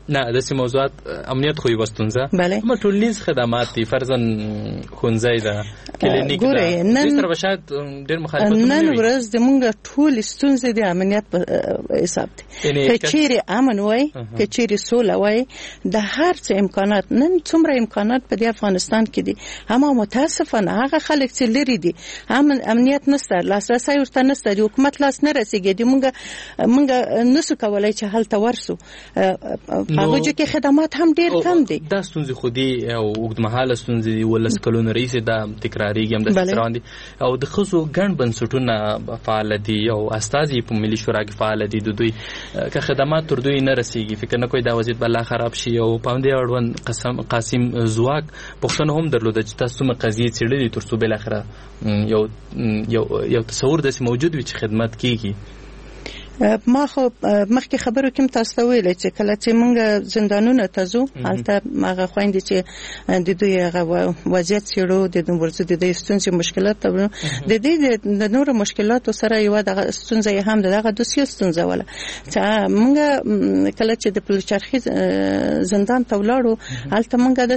Speaker 3: نه د موضوعات امنیت خو یو ستونزه
Speaker 4: ما
Speaker 3: ټولنیز خدمات دي فرضاً خونځای ده کلینیک ده د تر بشاد ډېر مخالفت
Speaker 4: نن ورځ د مونږ ټول ستونزې د امنیت په حساب دي کچېری امن وای کچېری سوله وای د هر څه امکانات نن څومره امکانات په افغانستان کې دي اما متاسفانه هغه خلک چې لري دي هم امنیت نشته لاسرسي ورته نشته د حکومت لاس نه رسیږي د مونږ مونږ نسو کولای چې هلته ورسو هغه چې خدمات هم ډیر کم دي
Speaker 3: دا ستونزې خو دي او اوږدمهاله ستونزې دي ولس کلونه رئیس دا تکراریږي هم د روان دي او د خصوص ګڼ بنسټونه فعال دي او استازي په ملي شورا کې فعال دي د دوی که خدمات تر دوی نه رسیږي فکر نه کوي دا وضعیت بل خراب شي او په دې اړوند قسم قاسم زواک پښتنه هم درلوده چې تاسو مې قضیه چړلې تر څو بل اخره یو یو یو تصور د موجود وي چې خدمت کیږي
Speaker 4: ما خو مخکې خبرو کې تاسو ته ویل چې کله چې موږ زندانونه ته ځو هلته هغه خويندې چې د دوی هغه وضعیت چیرو د ورځو د ستونزې مشکلات ته د دې د نور مشکلاتو سره یو د ستونزې هم دغه دوسیه ستونزه ولا چې موږ کله چې د پلچرخي زندان ته ولاړو هلته موږ د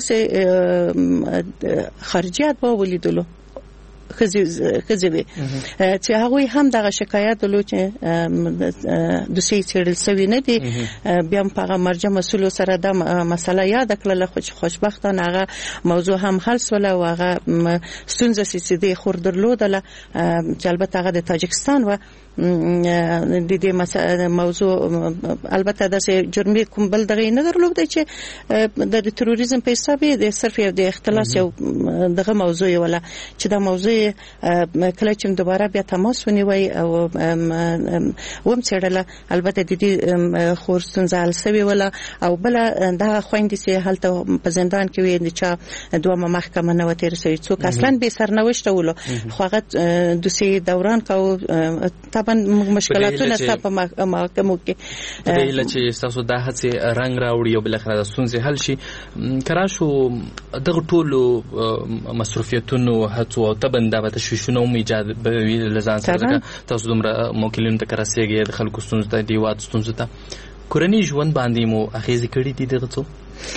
Speaker 4: خارجيات به ولیدلو خزوی چې هغه هم دغه شکایت ولو چې د سې چیرل سوي نه دي بیا په مرجع مسول سره د مسله یاد کړل خو خوشبختانه هغه موضوع هم حل سول او هغه ستونزه سې دي خور درلودله چې البته هغه د تاجکستان و د دې موضوع البته د جرمي کوم بل دغه نه درلود چې د تروریزم په حساب د صرف د اختلاس یو دغه موضوع ولا چې دا موضوع کله چې دوباره بیا تماس ونیوي او وم چړله البته د دې خورستون زال سوي ولا او بل دا خويندې چې هلته په زندان کې وي چې دوه محکمه نه وته رسېږي څوک اصلا به سرنوشت ولو خو هغه د سې دوران کو طبعا مشکلاتونه څه په محکمو کې
Speaker 3: د دې چې تاسو د هڅې رنگ راوړي او بل اخر د ستونزې حل شي کراشو دغه ټولو مصرفیتونو هڅو او تبند د تشویشونو ایجاد به لزان سره تاسو دومره موکلین ته کراسيږي د خلکو ستونزې ته دی وات ستونزې ته کورنۍ ژوند باندې مو اخیزه کړې دي دغه څه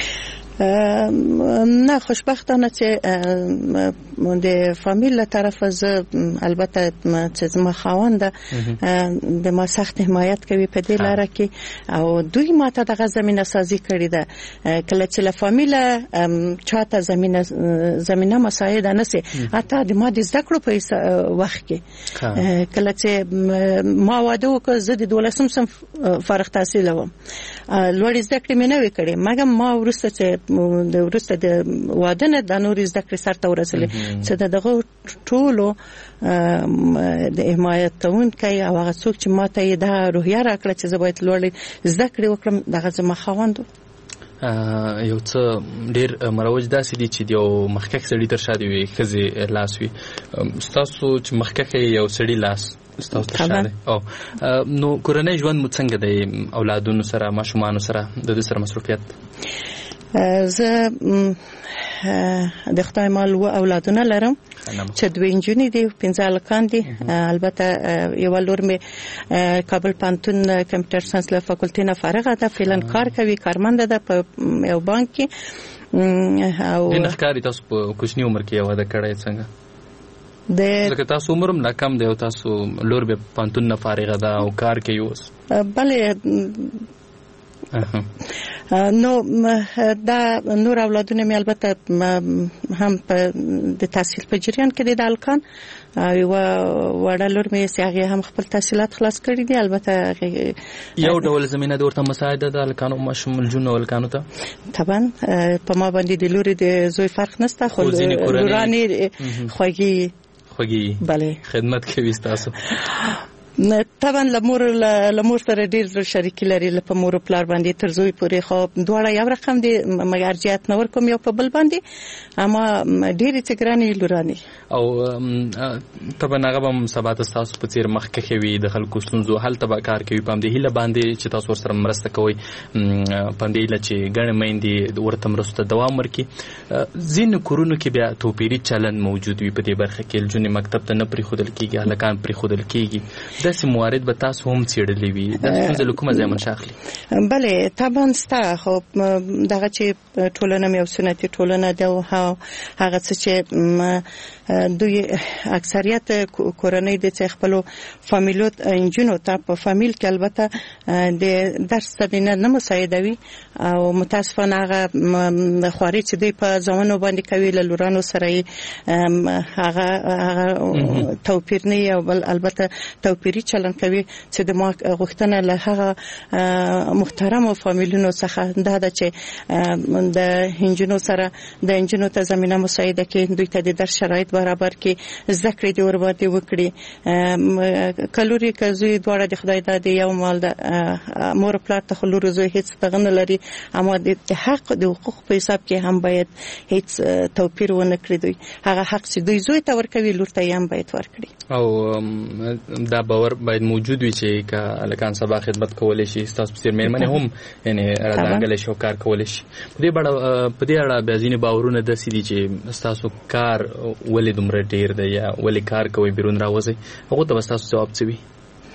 Speaker 4: نه خوشبختانه چې د فامیل طرف از البته چې ما خاوند د ما سخت حمایت کوي په دې لاره کې او دوی ماته د زمينه سازي کړې ده کله چې له فامیل چاته زمينه زمينه مساعده نشي حتی د ما د زده کړو په وخت کې کله چې ما واده وکړ زه د دولسم صنف فارغ التحصیل وم لوړ زده کړې مې نه وکړې مګر ما ورسته چې د ورسته د واده نه د نور زده کړې سره ورسېلې چې دغه ټولو د حمایت کوونکي او هغه څوک چې ماته یې د روحیه راکړه چې زه باید لوړ زده کړې وکړم دغه زما خاوند
Speaker 3: یو څه ډېر مروج داسې دي چې یو مخکک سړی تر شادي وي خزي لاس وي تاسو چې مخکک یو سړی لاس تاسو تر شاده او نو کورنۍ ژوند مو څنګه د اولادونو سره ماشومان سره د دې سره مصروفیت
Speaker 4: زه د خدای مال و اولادونه لرم چې دوه انجونې دي پنځه الکان دي البته یو لور مې کابل پانتون کمپیوټر ساينس له فاکولټي نه فارغه ده فعلا کار کوي کارمند ده په یو بانک کې
Speaker 3: او د نخکاری تاسو په کوچنی عمر کې واده کړی څنګه د لکه تاسو عمرم لا کم دی او تاسو لور به پانتون نه فارغه ده او کار کوي اوس
Speaker 4: بله نو دا نور اولادونه مې البته هم په د تحصیل په جریان کې د الکان او وړه لور مې سیاغه هم خپل تحصیلات خلاص کړې دي البته
Speaker 3: یو ډول زمينه د ورته مساعده د الکانو مشمول جون الکانو ته
Speaker 4: طبعا په ما باندې د لوري د زوی فرق نشته خو لورانی خوږی
Speaker 3: خوږی
Speaker 4: بله
Speaker 3: خدمت کوي تاسو
Speaker 4: طبعا لمور لمور سره ډیر شریک لري په مور پلار باندې تر زوی پورې خو دواړه یو رقم دي مګر ارجحیت نور کوم یو په بل باندې اما ډیر څګرانی لورانی
Speaker 3: او طبعا هغه هم سبات تاسو په تیر مخ کې وي د خلکو ستونزو حل تبا کار کوي په دې هله باندې چې تاسو سره مرسته کوي په دې هله چې ګڼ مېندې ورته مرسته دوام ورکړي زین کورونو کې بیا توپیری چلن موجود وي په دې برخه کې جنې مکتب ته نه پری خودل کېږي هلکان پری خودل کېږي داسې موارد به تاسو هم څېړلي وي دا ستونزه له کومه ځای منشأ اخلي؟
Speaker 4: بله طبعا ستا خو دغه چې ټولنه مې یو سنتي ټولنه ده او هغه څه چې دوی اکثریت کورنۍ د خپل فامیلو انجینو ته په فامیل کې البته د درس تدینه نه مساعدوي او متاسفانه هغه خواري چې دوی په ځوانو باندې کوي له لورانو سره هغه هغه توپیر نه او بل البته توپیری چلن کوي چې د ما غوښتنه له هغه محترم فامیلونو څخه دا ده چې د انجینو سره د انجینو ته زمينه مساعده کې دوی ته د درس شرایط برابر کې ذکر دی ور باندې وکړي کلوري کزوی دواړه د خدای د یو مال د مور پلار ته خلورو زوی هیڅ تغنه لري اما د حق د حقوق په حساب کې هم باید هیڅ توپیر ونه کړی دوی هغه حق چې دوی زوی ته ورکوي لور ته هم باید ورکړي
Speaker 3: او دا باور باید موجود وي چې که الکان سبا خدمت کولای شي تاسو په میرمنې هم یعنی راځنګل شو کار کولای شي په دې بڑا په دې اړه بیا ځینې باورونه د سړي چې تاسو کار ولې دومره ډیر دی یا ولې کار کوي بیرون راوځي هغه ته تاسو جواب څه وي؟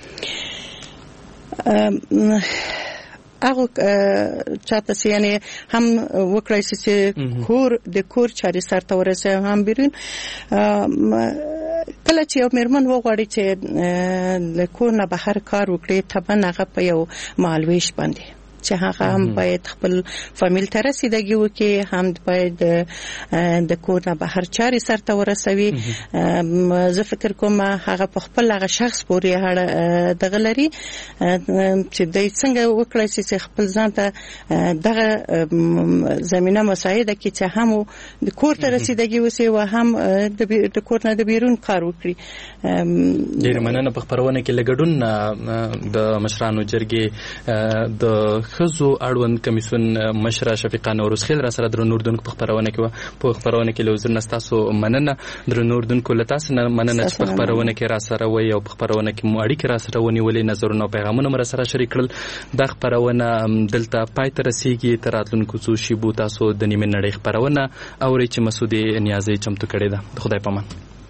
Speaker 4: هغه چاته چې یعنی هم وکړای شي چې کور د کور چاري سرته ورسې هم بیرون کله چې یو میرمن وغواړي چې د کور نه بهر کار وکړي طبعا هغه په یو مالويش باندې چې هغه هم باید خپل فامیل ته رسیدګي وکړي هم باید د کور نه بهر چاري سرته ورسوي زه فکر کوم هغه په خپل هغه شخص پورې هړه دغه لري چې د څنګه وکړي چې خپل ځان ته دغه زمينه مساعده کې چې هم د کور ته رسیدګي وسی او هم د کور نه د بیرون کار وکړي.
Speaker 3: ډیر مننه په خبرونه کې لګډون د مشرانو جرګې د خزو اړوند کمیسیون مشره شفیقه نوروز خیل را سره در نوردونکو په خبرونه کې په خبرونه کې لوزر نستاسو مننه در نوردونکو لتاس مننه چې په خبرونه کې را سره وي او په خبرونه کې مو اړیکې را سره ونیولې نظرونه او پیغامونه مر سره شریک کړل د خبرونه دلته پای تر رسیدي تراتلونکو څو شی بو تاسو د نیمه نړۍ خبرونه اوري چې مسعود نیازي چمتو کړی ده خدای پامان.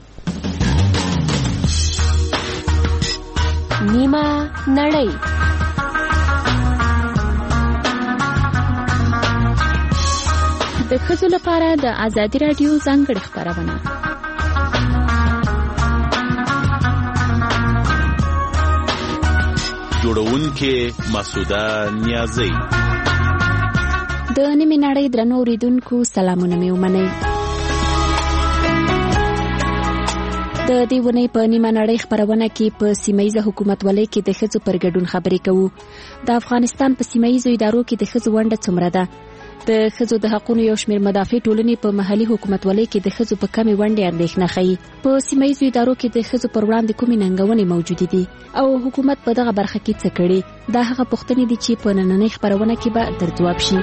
Speaker 10: نیمه نړۍ د ښځو لپاره د ازادي رادیو ځانګړې خبرونه
Speaker 11: جوړونکې مسعوده نیازي
Speaker 10: د نیمه نړۍ درنو اوریدونکو سلامونه مې ومنئ. د دې ونې په نیمه نړۍ خبرونه کې په سیمایي حکومتولۍ کې د ښځو پر ګډون خبرې کوو. د افغانستان په سیمایي ادارو کې د ښځو ونډه څومره ده؟ د ښځو د حقوقو یو شمېر مدافع ټولنې په محلي حکومتولۍ کې د ښځو په کمې ونډې اندېښنه ښیي. په سیمایي ادارو کې د ښځو پر وړاندې کومې ننګونې موجودې دي او حکومت په دغه برخه کې څه کړي؟ دا هغه پوښتنې دي چې په نننۍ خبرونه کې به در ځواب شي.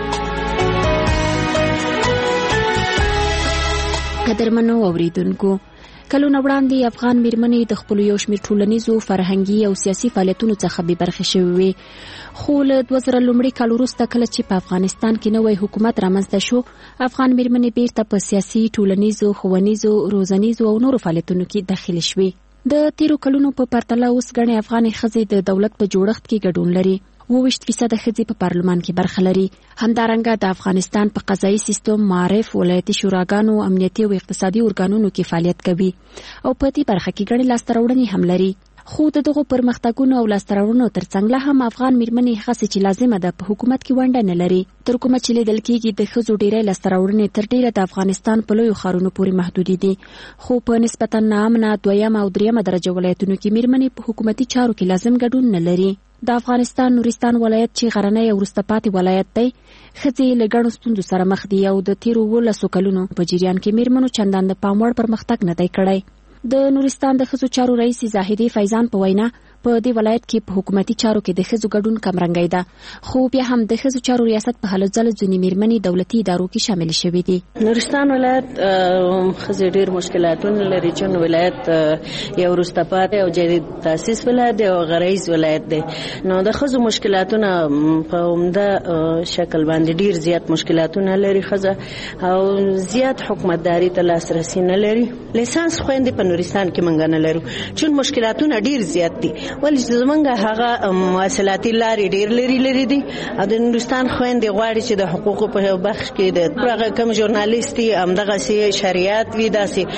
Speaker 10: قدرمنو اوریدونکو، کلونه وړاندې افغان میرمنې د خپل یو شمېر ټولنیزو فرهنګي او سیاسي فعالیتونو څخه بې برخې شوې وې، خو له دوه زره لومړي کال وروسته کله چې په افغانستان کې نوی حکومت رامنځته شو، افغان میرمنې بیرته په سیاسي، ټولنیزو، ښوونیزو، روزنیزو او نورو فعالیتونو کې داخلې شوې. د تیرو کلونو په پرتله اوس ګڼې افغانې ښځې د دولت په جوړښت کې ګډون لري. اوویشت فیصده ښځې په پارلمان کې برخه لري. همدارنګه د افغانستان په قضایي سیستم، معارف، ولایتي شوراګانو، امنیتي او اقتصادي ارګانونو کې فعالیت کوي او په دې برخه کې ګڼې لاسته راوړنې هم لري. خو د دغو پرمختګونو او لاسته راوړنو ترڅنګ لا هم افغان میرمنې هغسې چې لازمه ده په حکومت کې ونډه نه لري. تر کومه چې لیدل کېږي د ښځو ډېری لاسته راوړنې تر ډېره د افغانستان په لویو ښارونو پورې محدودې دي، خو په نسبتا ناامنه دویمه او دریمه درجه ولایتونو کې میرمنې په حکومتي چارو کې لازم ګډون نه لري. د افغانستان نورستان ولایت چې غرنی او وروسته پاتې ولایت دی، ښځې له ګڼو ستونزو سره مخ دي او د تیرو اوولسو کلونو په جریان کې میرمنو چندان د پام وړ پرمختګ نه دی کړی. د نورستان د ښځو چارو رئیس زاهدي فیضان په وینا په دې ولایت کې په حکومتي چارو کې د ښځو ګډون کمرنګی ده، خو بیا هم د ښځو چارو ریاست په هلو ځلو ځینې میرمنې دولتي ادارو کې شامل شوې دي.
Speaker 12: نورستان ولایت ښځې ډېر مشکلاتونه لري، چون ولایت یو وروسته پاتې او جدید تاسیس ولایت دی او غرایز ولایت دی. نو د ښځو مشکلاتونه په عمده شکل باندې ډېر زیات مشکلاتونه لري ښځه او زیات حکومتداري ته لاسرسی نه لري. لیسانس خویندې په نورستان کې منګه نه لرو، چون مشکلاتونه ډېر زیات دي ولې چې زمونږ هغه مواصلاتي لارې ډېر لري لري دي او د نورستان خويندې غواړي چې د حقوقو په بخش کې د هغه کم ژورنالیستي همدغه سي شریعت وي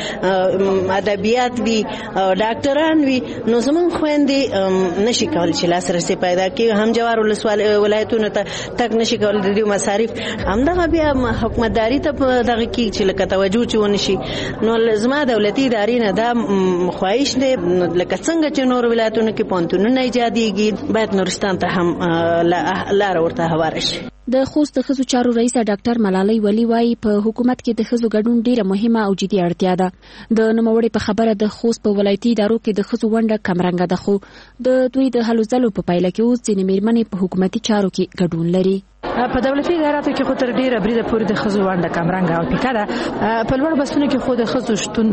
Speaker 12: داسې ادبیات وي او ډاکټران وي نو زمونږ خويندې نشي کولای چې لاسرسي پیدا کړي هم جوار ولایتونو ته تک نشي کولای د دې مصارف همدغه بیا حکومتداري ته دغه کې چې لکه توجه چې ونشي نو لازمه دولتي ادارې نه دا خواهش دی لکه څنګه چې نور ولایتونو کې پونتونونه ایجادېږي باید نورستان ته هم لار ورته هواره شي.
Speaker 10: د خوست د ښځو چارو رئیس ډاکټر ملالۍ ولی وايي په حکومت کې د ښځو ګډون ډیره مهمه او جدي اړتیا ده. د نوموړي په خبره د خوست په ولایتي ادارو کې د ښځو ونډه کمرنګه ده خو د دوی د هلو ځلو په پایله کې اوس ځینې میرمنې په حکومتي چارو کې ګډون لري.
Speaker 13: په دولتي اداراتو کې خو تر ډیره بریده پورې د ښځو ونډه کمرنګه او پیکه ده. په لوړ بستونو کې خو د ښځو شتون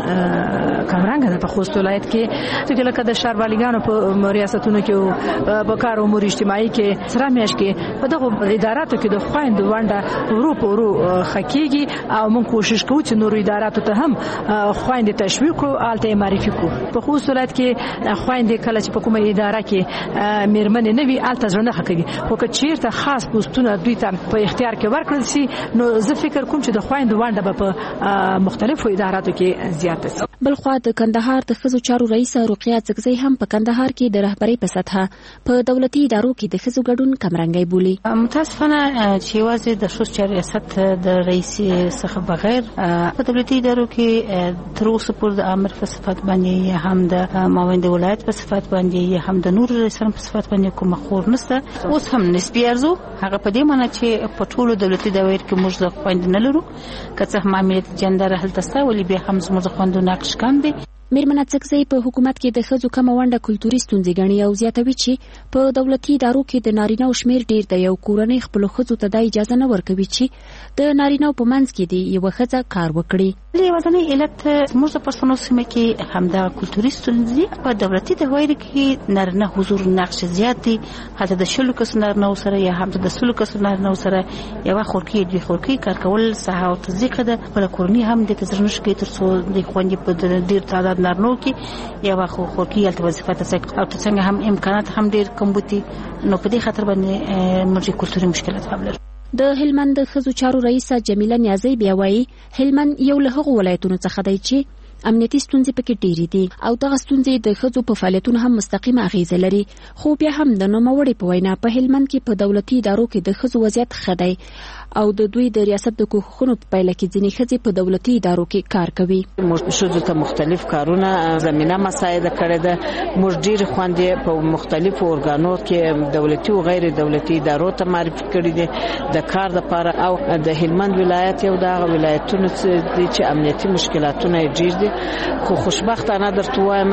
Speaker 13: کمرنګه ده. په خوست ولایت کې چې لکه د ښاروالګانو په ریاستونو کې په کار امور اجتماعي کې سره میاش کې په دغه اداراتو کې د خويندو ونډه ورو په ورو خکېږي او موږ کوشش کوو چې نور اداراتو ته هم خويندې تشویق کړو الته معرفي کړو. په خوست ولایت کې خويندې کله چې په کومه اداره کې میرمنې نه وي الته ځنه خکېږي خو که چیرته خاص پوسټونه دوی ته په اختیار کې ورکړل شي نو زه فکر کوم چې د خويندو ونډه به په مختلفو اداراتو کې زیاته شي.
Speaker 10: بلخوا د کندهار د ښځو چارو رئیس رقیه څکزی هم په کندهار کې د رهبری په سطحه په دولتي ادارو کې د ښځو ګډون کمرنګي بولي.
Speaker 14: متاسفانه چې واځي د ښځو چارو ریاست د رئیس څخه بغیر په دولتي ادارو کې تر اوسه پورې د امر په صفات باندې یا هم د ماوند ولایت په صفات باندې یا هم د نور رئیسانو په صفات باندې کوم خور نشته. اوس هم نسبی ارزو هغه په دې معنی چې په ټولو دولتي دوایر کې موږ د خويند نه لرو که څه هم عملیات جندر هلته ستا ولې بیا هم زموږ خويندو نقش کم دي.
Speaker 10: میرمنه څکزی په حکومت کې د ښځو کمه ونډه کلتوري ستونزې ګڼي او زیاتوي چې په دولتي ادارو کې د نارینه‌و شمیر ډیر دی او کورنۍ خپلو ښځو ته د اجازه نه ورکوي چې د نارینه‌و په منځ کې دی یوه ښځه کار وکړي.
Speaker 14: یوازینی علت زموږ د پښتنو سیمه کې همدا کلتوري ستونزې په دولتي دوایر کې نارینه حضور نقش زیات دی. حتی د شلو کسو نارینه‌و سره یا هم د سلو کسو نارینه‌و سره یوه خورکي دوی خورکي کار کول ساحه او تزیقه ده. خپل کورنۍ هم د تزرنش کې تر څو د خوندې په ډیر تعداد نارینه‌و کې یوه خورکي الته وظیفه ته او څنګه هم امکانات هم ډیر کم بوتي نو په دې خاطر باندې موږ کلتوري مشکلات هم لرو.
Speaker 10: د هلمند د ښځو چارو رئیسه جمیله نیازی بیا وایي هلمند یو له هغو ولایتونو څخه دی چې امنیتي ستونزې پکې ډېرې دي او دغه ستونزې د ښځو په فعالیتونو هم مستقیمه اغیزه لري. خو بیا هم د نوموړي په وینا په هلمند کې په دولتي ادارو کې د ښځو وضعیت ښه دی او د دوی د ریاست د کوښښونو په پایله کې ځینې ښځې په دولتي ادارو کې کار کوي.
Speaker 15: موږ ښځو ته مختلف کارونه زمینه مساعده کړې ده. موږ ډېرې خوندې په مختلفو ارګانو کې دولتي او غیر دولتي ادارو ته معرفي کړي دي د کار لپاره او د هلمند ولایت یو دغه ولایتونو چې امنیتي مشکلاتونه یې ډېر دي خو خوشبختانه درته وایم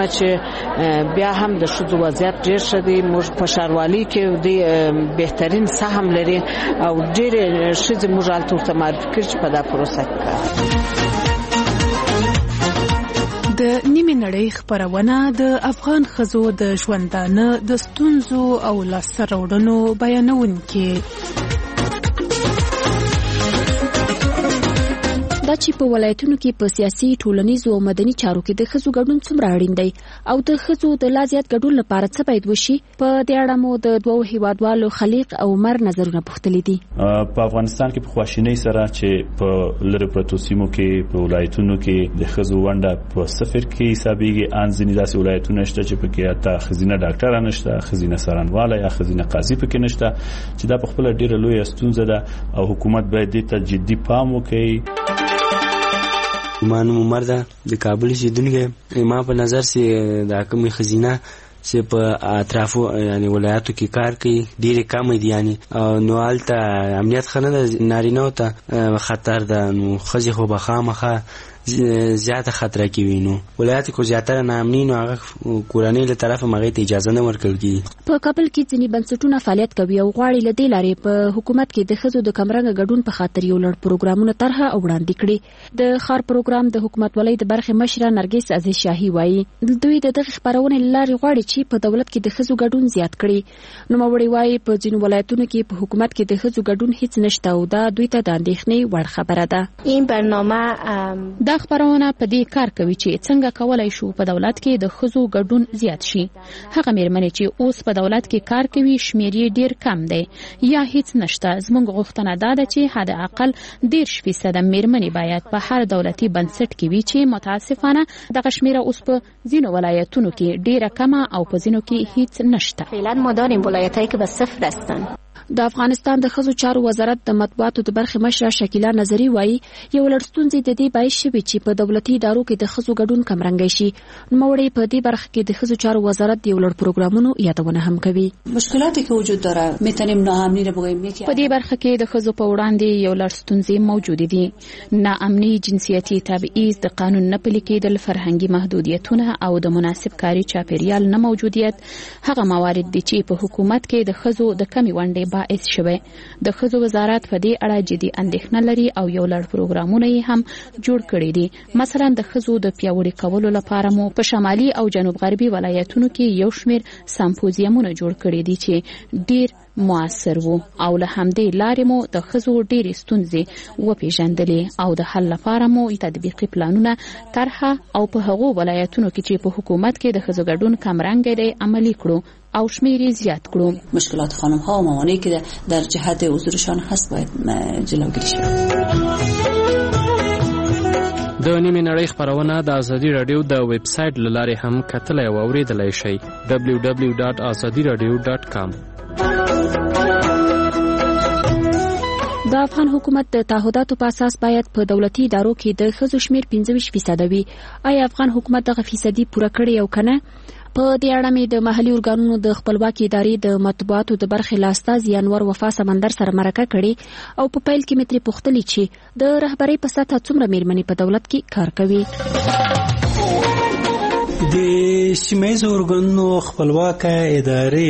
Speaker 15: چې بیا هم د ښځو وضعیت ډېر ښه دی. موږ په ښاروالۍ کې د بهترین سهم لري او ډېرې ښځې موږ هلته ورته معرفي کړي چې په دا پروسه کې کار
Speaker 16: د نیمې نړۍ خپرونه د افغان ښځو د ژوندانه د ستونزو او لاسته راوړنو بیانونکې
Speaker 10: دا چې په ولایتونو کې په سیاسي ټولنیزو او مدني چارو کې د ښځو ګډون څومره اړین دی او د ښځو د لا زیات ګډون لپاره څه باید وشي په دې اړه مو د دوو هیوادوالو خلیق او عمر نظرونه پوښتلي دي.
Speaker 17: په افغانستان کې په خواشینۍ سره چې په لری پروتو سیمو کې په ولایتونو کې د ښځو ونډه په صفر کې حسابيږي. ان ځینې داسې ولایتونه شته چې پکې حتی ښځینه ډاکټر نشته، ښځینه سرانواله یا ښځینه قاضي پکې نشته چې دا په خپل ډیره لوی ستونزه ده او حکومت باید دې ته جدي پام وکړي.
Speaker 18: ما نوم عمر ده د کابل اوسیدونکی. ما په نظر سي دا کومه خزینه چې په اطرافو یعنی ولایتو کې کار کوي ډېر کم دي یعنی نو الته امنیت خنه نارینه ته خطر ده نو خځې خو به خامخه زیاته خطر کې وینو. ولایت کو زیاتره نامنی نو هغه کورنۍ له طرفه مغې ته اجازه نه ورکړل کی.
Speaker 10: په کابل کې ځینې بنسټونه فعالیت کوي او غواړي له دې لارې په حکومت کې د ښځو د کمرنګ ګډون په خاطر یو لړ پروګرامونه طرحه او وړاندې کړي. د خار پروګرام د حکومت ولې د برخه مشره نرګس عزیز شاهي وایي دوی د دغه خبرونه لارې غواړي چې په دولت کې د ښځو ګډون زیات کړي. نو موري وایي په ځینو ولایتونو کې په حکومت کې د ښځو ګډون هیڅ نشته او دا دوی ته د اندېښنې وړ خبره ده.
Speaker 19: این برنامه
Speaker 16: دا
Speaker 10: دا خبرونه په دې کار کوي چې څنګه کولای شو په دولت کې د ښځو ګډون زیات شي. هغه میرمنې چې اوس په دولت کې کار کوي شمیر یې ډیر کم دی یا هیڅ نشته. زموږ غوښتنه دا ده چې حد اقل دېرش فیصده میرمنې باید په هر دولتي بنسټ کې وي چې متاسفانه دغه شمیره اوس په ځینو ولایتونو کې ډیره کمه او په ځینو کې هیڅ نشته.
Speaker 19: فعلا ما داریم ولایتایی که به صفر هستن.
Speaker 10: د افغانستان د ښځو چارو وزارت د مطبوعاتو د برخې مشره شکیلا نظری وایي یو لړ ستونزې د دې باعث شوي چې په دولتي ادارو کې د ښځو ګډون کمرنګی شي. نوموړی په دې برخه کې د ښځو چارو وزارت د یو لړ پروګرامونو یادونه هم کوي.
Speaker 20: مشکلاتی که وجود داره میتونیم ناامنی رو بگوییم.
Speaker 10: په دې برخه کې د ښځو په وړاندې یو لړ ستونزې موجود دي. ناامني، جنسیتي تبعیض، د قانون نه پلي کېدل، فرهنګي محدودیتونه او د مناسب کاري چاپیریال نه موجودیت هغه موارد دي چې په حکومت کې د ښځو د کمی ونډې باعث شوي. د ښځو وزارت په دې اړه جدي اندېښنه لري او یو لړ پروګرامونه یې هم جوړ کړي دي. مثلا د ښځو د پیاوړي کولو لپاره مو په شمالي او جنوب غربي ولایتونو کې یو شمېر سمپوزیمونه جوړ کړي دي چې ډیر موثر وو او له همدې لارې مو د ښځو ډېرې ستونزې وپېژندلې او د حل لپاره مو تطبیقي پلانونه طرحه او په هغو ولایتونو کې چې په حکومت کې د ښځو ګډون کمرنګی دی عملي کړو او شمیر زیات کړو.
Speaker 20: مشکلات خانم ها و موانعی که در جهت حضورشان هست باید جلوگیری شود.
Speaker 21: د نیمه نړۍ خبرونه د ازادي رادیو د ویب سټ له لارې هم کتلای او اوریدلای شئ. دبلیو دبلیو دبلیو ډاټ ازادي رادیو ډاټ کام.
Speaker 10: د افغان حکومت د تعهداتو په اساس باید په دولتي ادارو کې د ښځو شمیر پنځه ویشت فیصده وي. آیا افغان حکومت دغه فیصدي پوره کړی او کنه؟ په دې اړه مې د محلي ارګانونو د خپلواکي ادارې د مطبوعاتو د برخې له استازي انور وفا سمندر سره مرکه کړې او په پیل کې مې ترې پوښتلې چې د رهبرۍ په سطحه څومره میرمنې په دولت کې کار کوي.
Speaker 22: د سیمه‌ییزو ارګانونو خپلواکه ادارې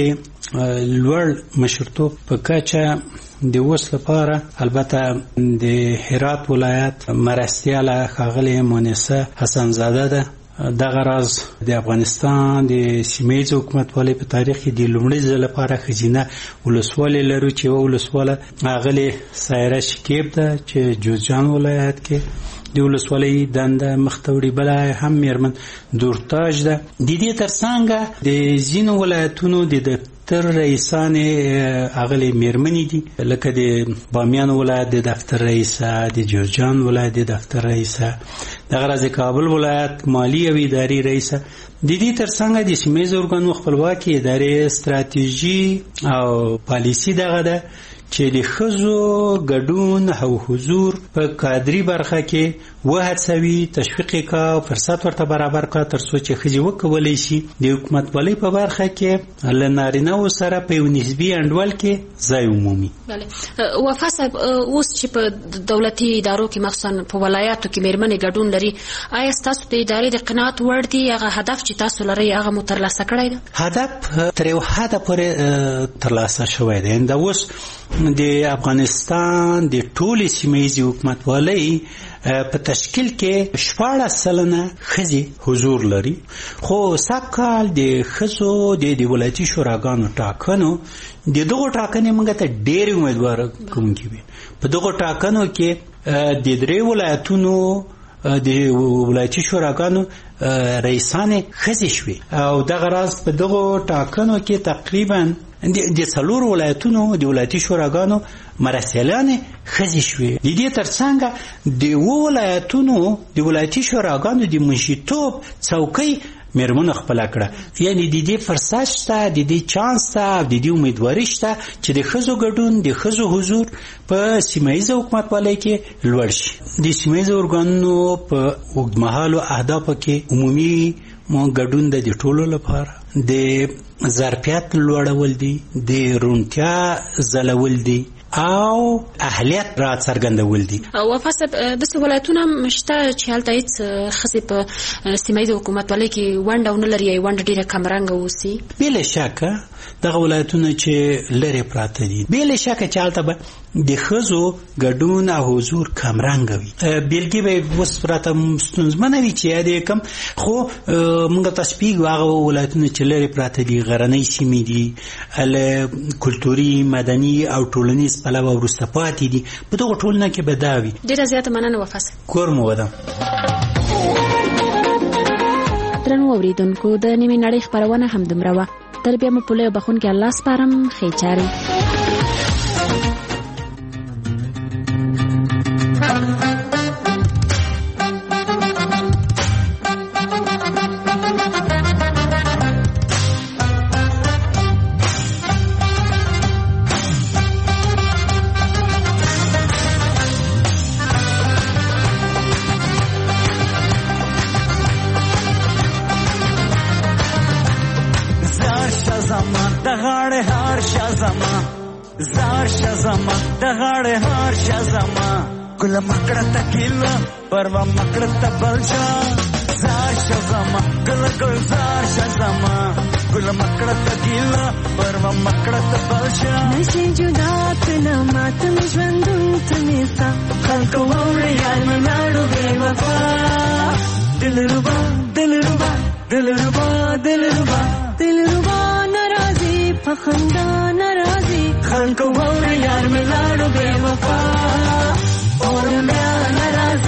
Speaker 22: لوړ مشرتوب په کچه د اوس لپاره البته د هرات ولایت مرستیاله ښاغلې مونسه حسنزاده ده. دغه راز د افغانستان د سیمه‌ییز حکومتوالۍ په تاریخ کې د لومړي ځل لپاره ښځینه ولسوالۍ لرو چې یوه ولسواله ښاغلې سایره شکیب ده چې جوزجان ولایت کې د ولسوالۍ دنده مخته وړي. بله هم میرمن دورتاج ده. د دې ترڅنګ د ځینو ولایتونو د دفتر رئیسانې هغلې میرمنې دي لکه د بامیان ولایت د دفتر رئیسه، د جوزجان ولایت د دفتر رئیسه، دغه راز د کابل ولایت مالی او اداري رئیسه. د دې ترڅنګ د سیمه‌ییزو ارګانونو خپلواکي ادارې ستراتیژي او پالیسي دغه ده چې د ښځو ګډون او حضور په کادري برخه کې وهڅوي، تشویق یې کا او فرصت ورته برابر کا تر څو چې ښځې وکولی شي د حکومتوالۍ په برخه کې له نارینه‌و سره په یو نسبي انډول کې ځای ومومي.
Speaker 10: بله وفا صاحب، اوس چې په دولتي ادارو کې مخصوصا په ولایاتو کې میرمنې ګډون لري، آیا ستاسو د ادارې د قناعت وړ دی هغه هدف چې تاسو لرئ هغه مو ترلاسه کړی ده؟
Speaker 22: هدف تر یو حده پورې ترلاسه شوی دی. دا اوس د افغانستان د ټولې سیمه‌ییزې حکومتوالۍ په تشکیل کې شپاړس سلنه ښځې حضور لري، خو سږ کال د ښځو د ولایتي شوراګانو ټاکنو د دغو ټاکنې موږ ته ډېرې امیدواره کوونکې وي. په دغو ټاکنو کې د درې ولایتونو د ولایتي شوراګانو رئیسانې ښځې شوې او دغه راز په دغو ټاکنو کې تقریبا د څلور ولایتونو د ولایتي شوراګانو مرستیالانې ښځې شوې. د دې ترڅنګ د اووه ولایتونو د ولایتي شوراګانو د منشیتوب څوکۍ میرمنو خپله کړه. یعنې د دې فرصت شته، د دې چانس شته او د دې امیدواري شته چې د ښځو ګډون، د ښځو حضور په سیمه‌ییزه حکومتوالۍ کې لوړ شي. د سیمه‌ییزو ارګانونو په اوږدمهالو اهدافو کې عمومي ګډون د ټولو لپاره د ظرفیت لوړول دي، د روڼتیا ځلول دي او اهلیت را څرګندول دي.
Speaker 10: وفا صاحب، داسې ولایتونه هم شته چې هلته هېڅ ښځې په سیمه‌ییزه حکومتوالۍ کې ونډه ونه لري یا ونډه ډېره کمرنګه اوسي؟ بېله شکه دغه ولایتونه چې لرې پراته دي، بېله شکه چې هلته به د ښځو ګډون او حضور کمرنګه وي. بېلګې به اوس راته ستونزمنه وي چې یاد یې کړم، خو موږ تاسو پوهېږو هغه ولایتونه چې لرې پراته دي غرنۍ سیمې دي، له کلتوري، مدني او ټولنیز پلوه وروسته پاتې دي. په دغو ټولنه کې به دا وي. ډېره زیاته مننه وفا صاحب. کور مو ودان. اوریدونکو د نیمه نړۍ خبرونه هم دومره وه. تر بیا مو په لوی بخون کې الله سپارم. ښې چارې.
Speaker 1: دغاړې هار شازما زار شازما دغاړې هار شازما ګل مکړه تکیلا پروا مکړه تبلشا زار شازما ګل ګل زار شازما ګل مکړه تکیلا پروا مکړه تبلشا نشي جدا کنا ماتم ژوندون تنسا خلق وره یار مناړو بے وفا دلربا دلربا دلربا دلربا دلربا خندا ناراضي خلق وره یار ملاړو بے وفا اور میا ناراض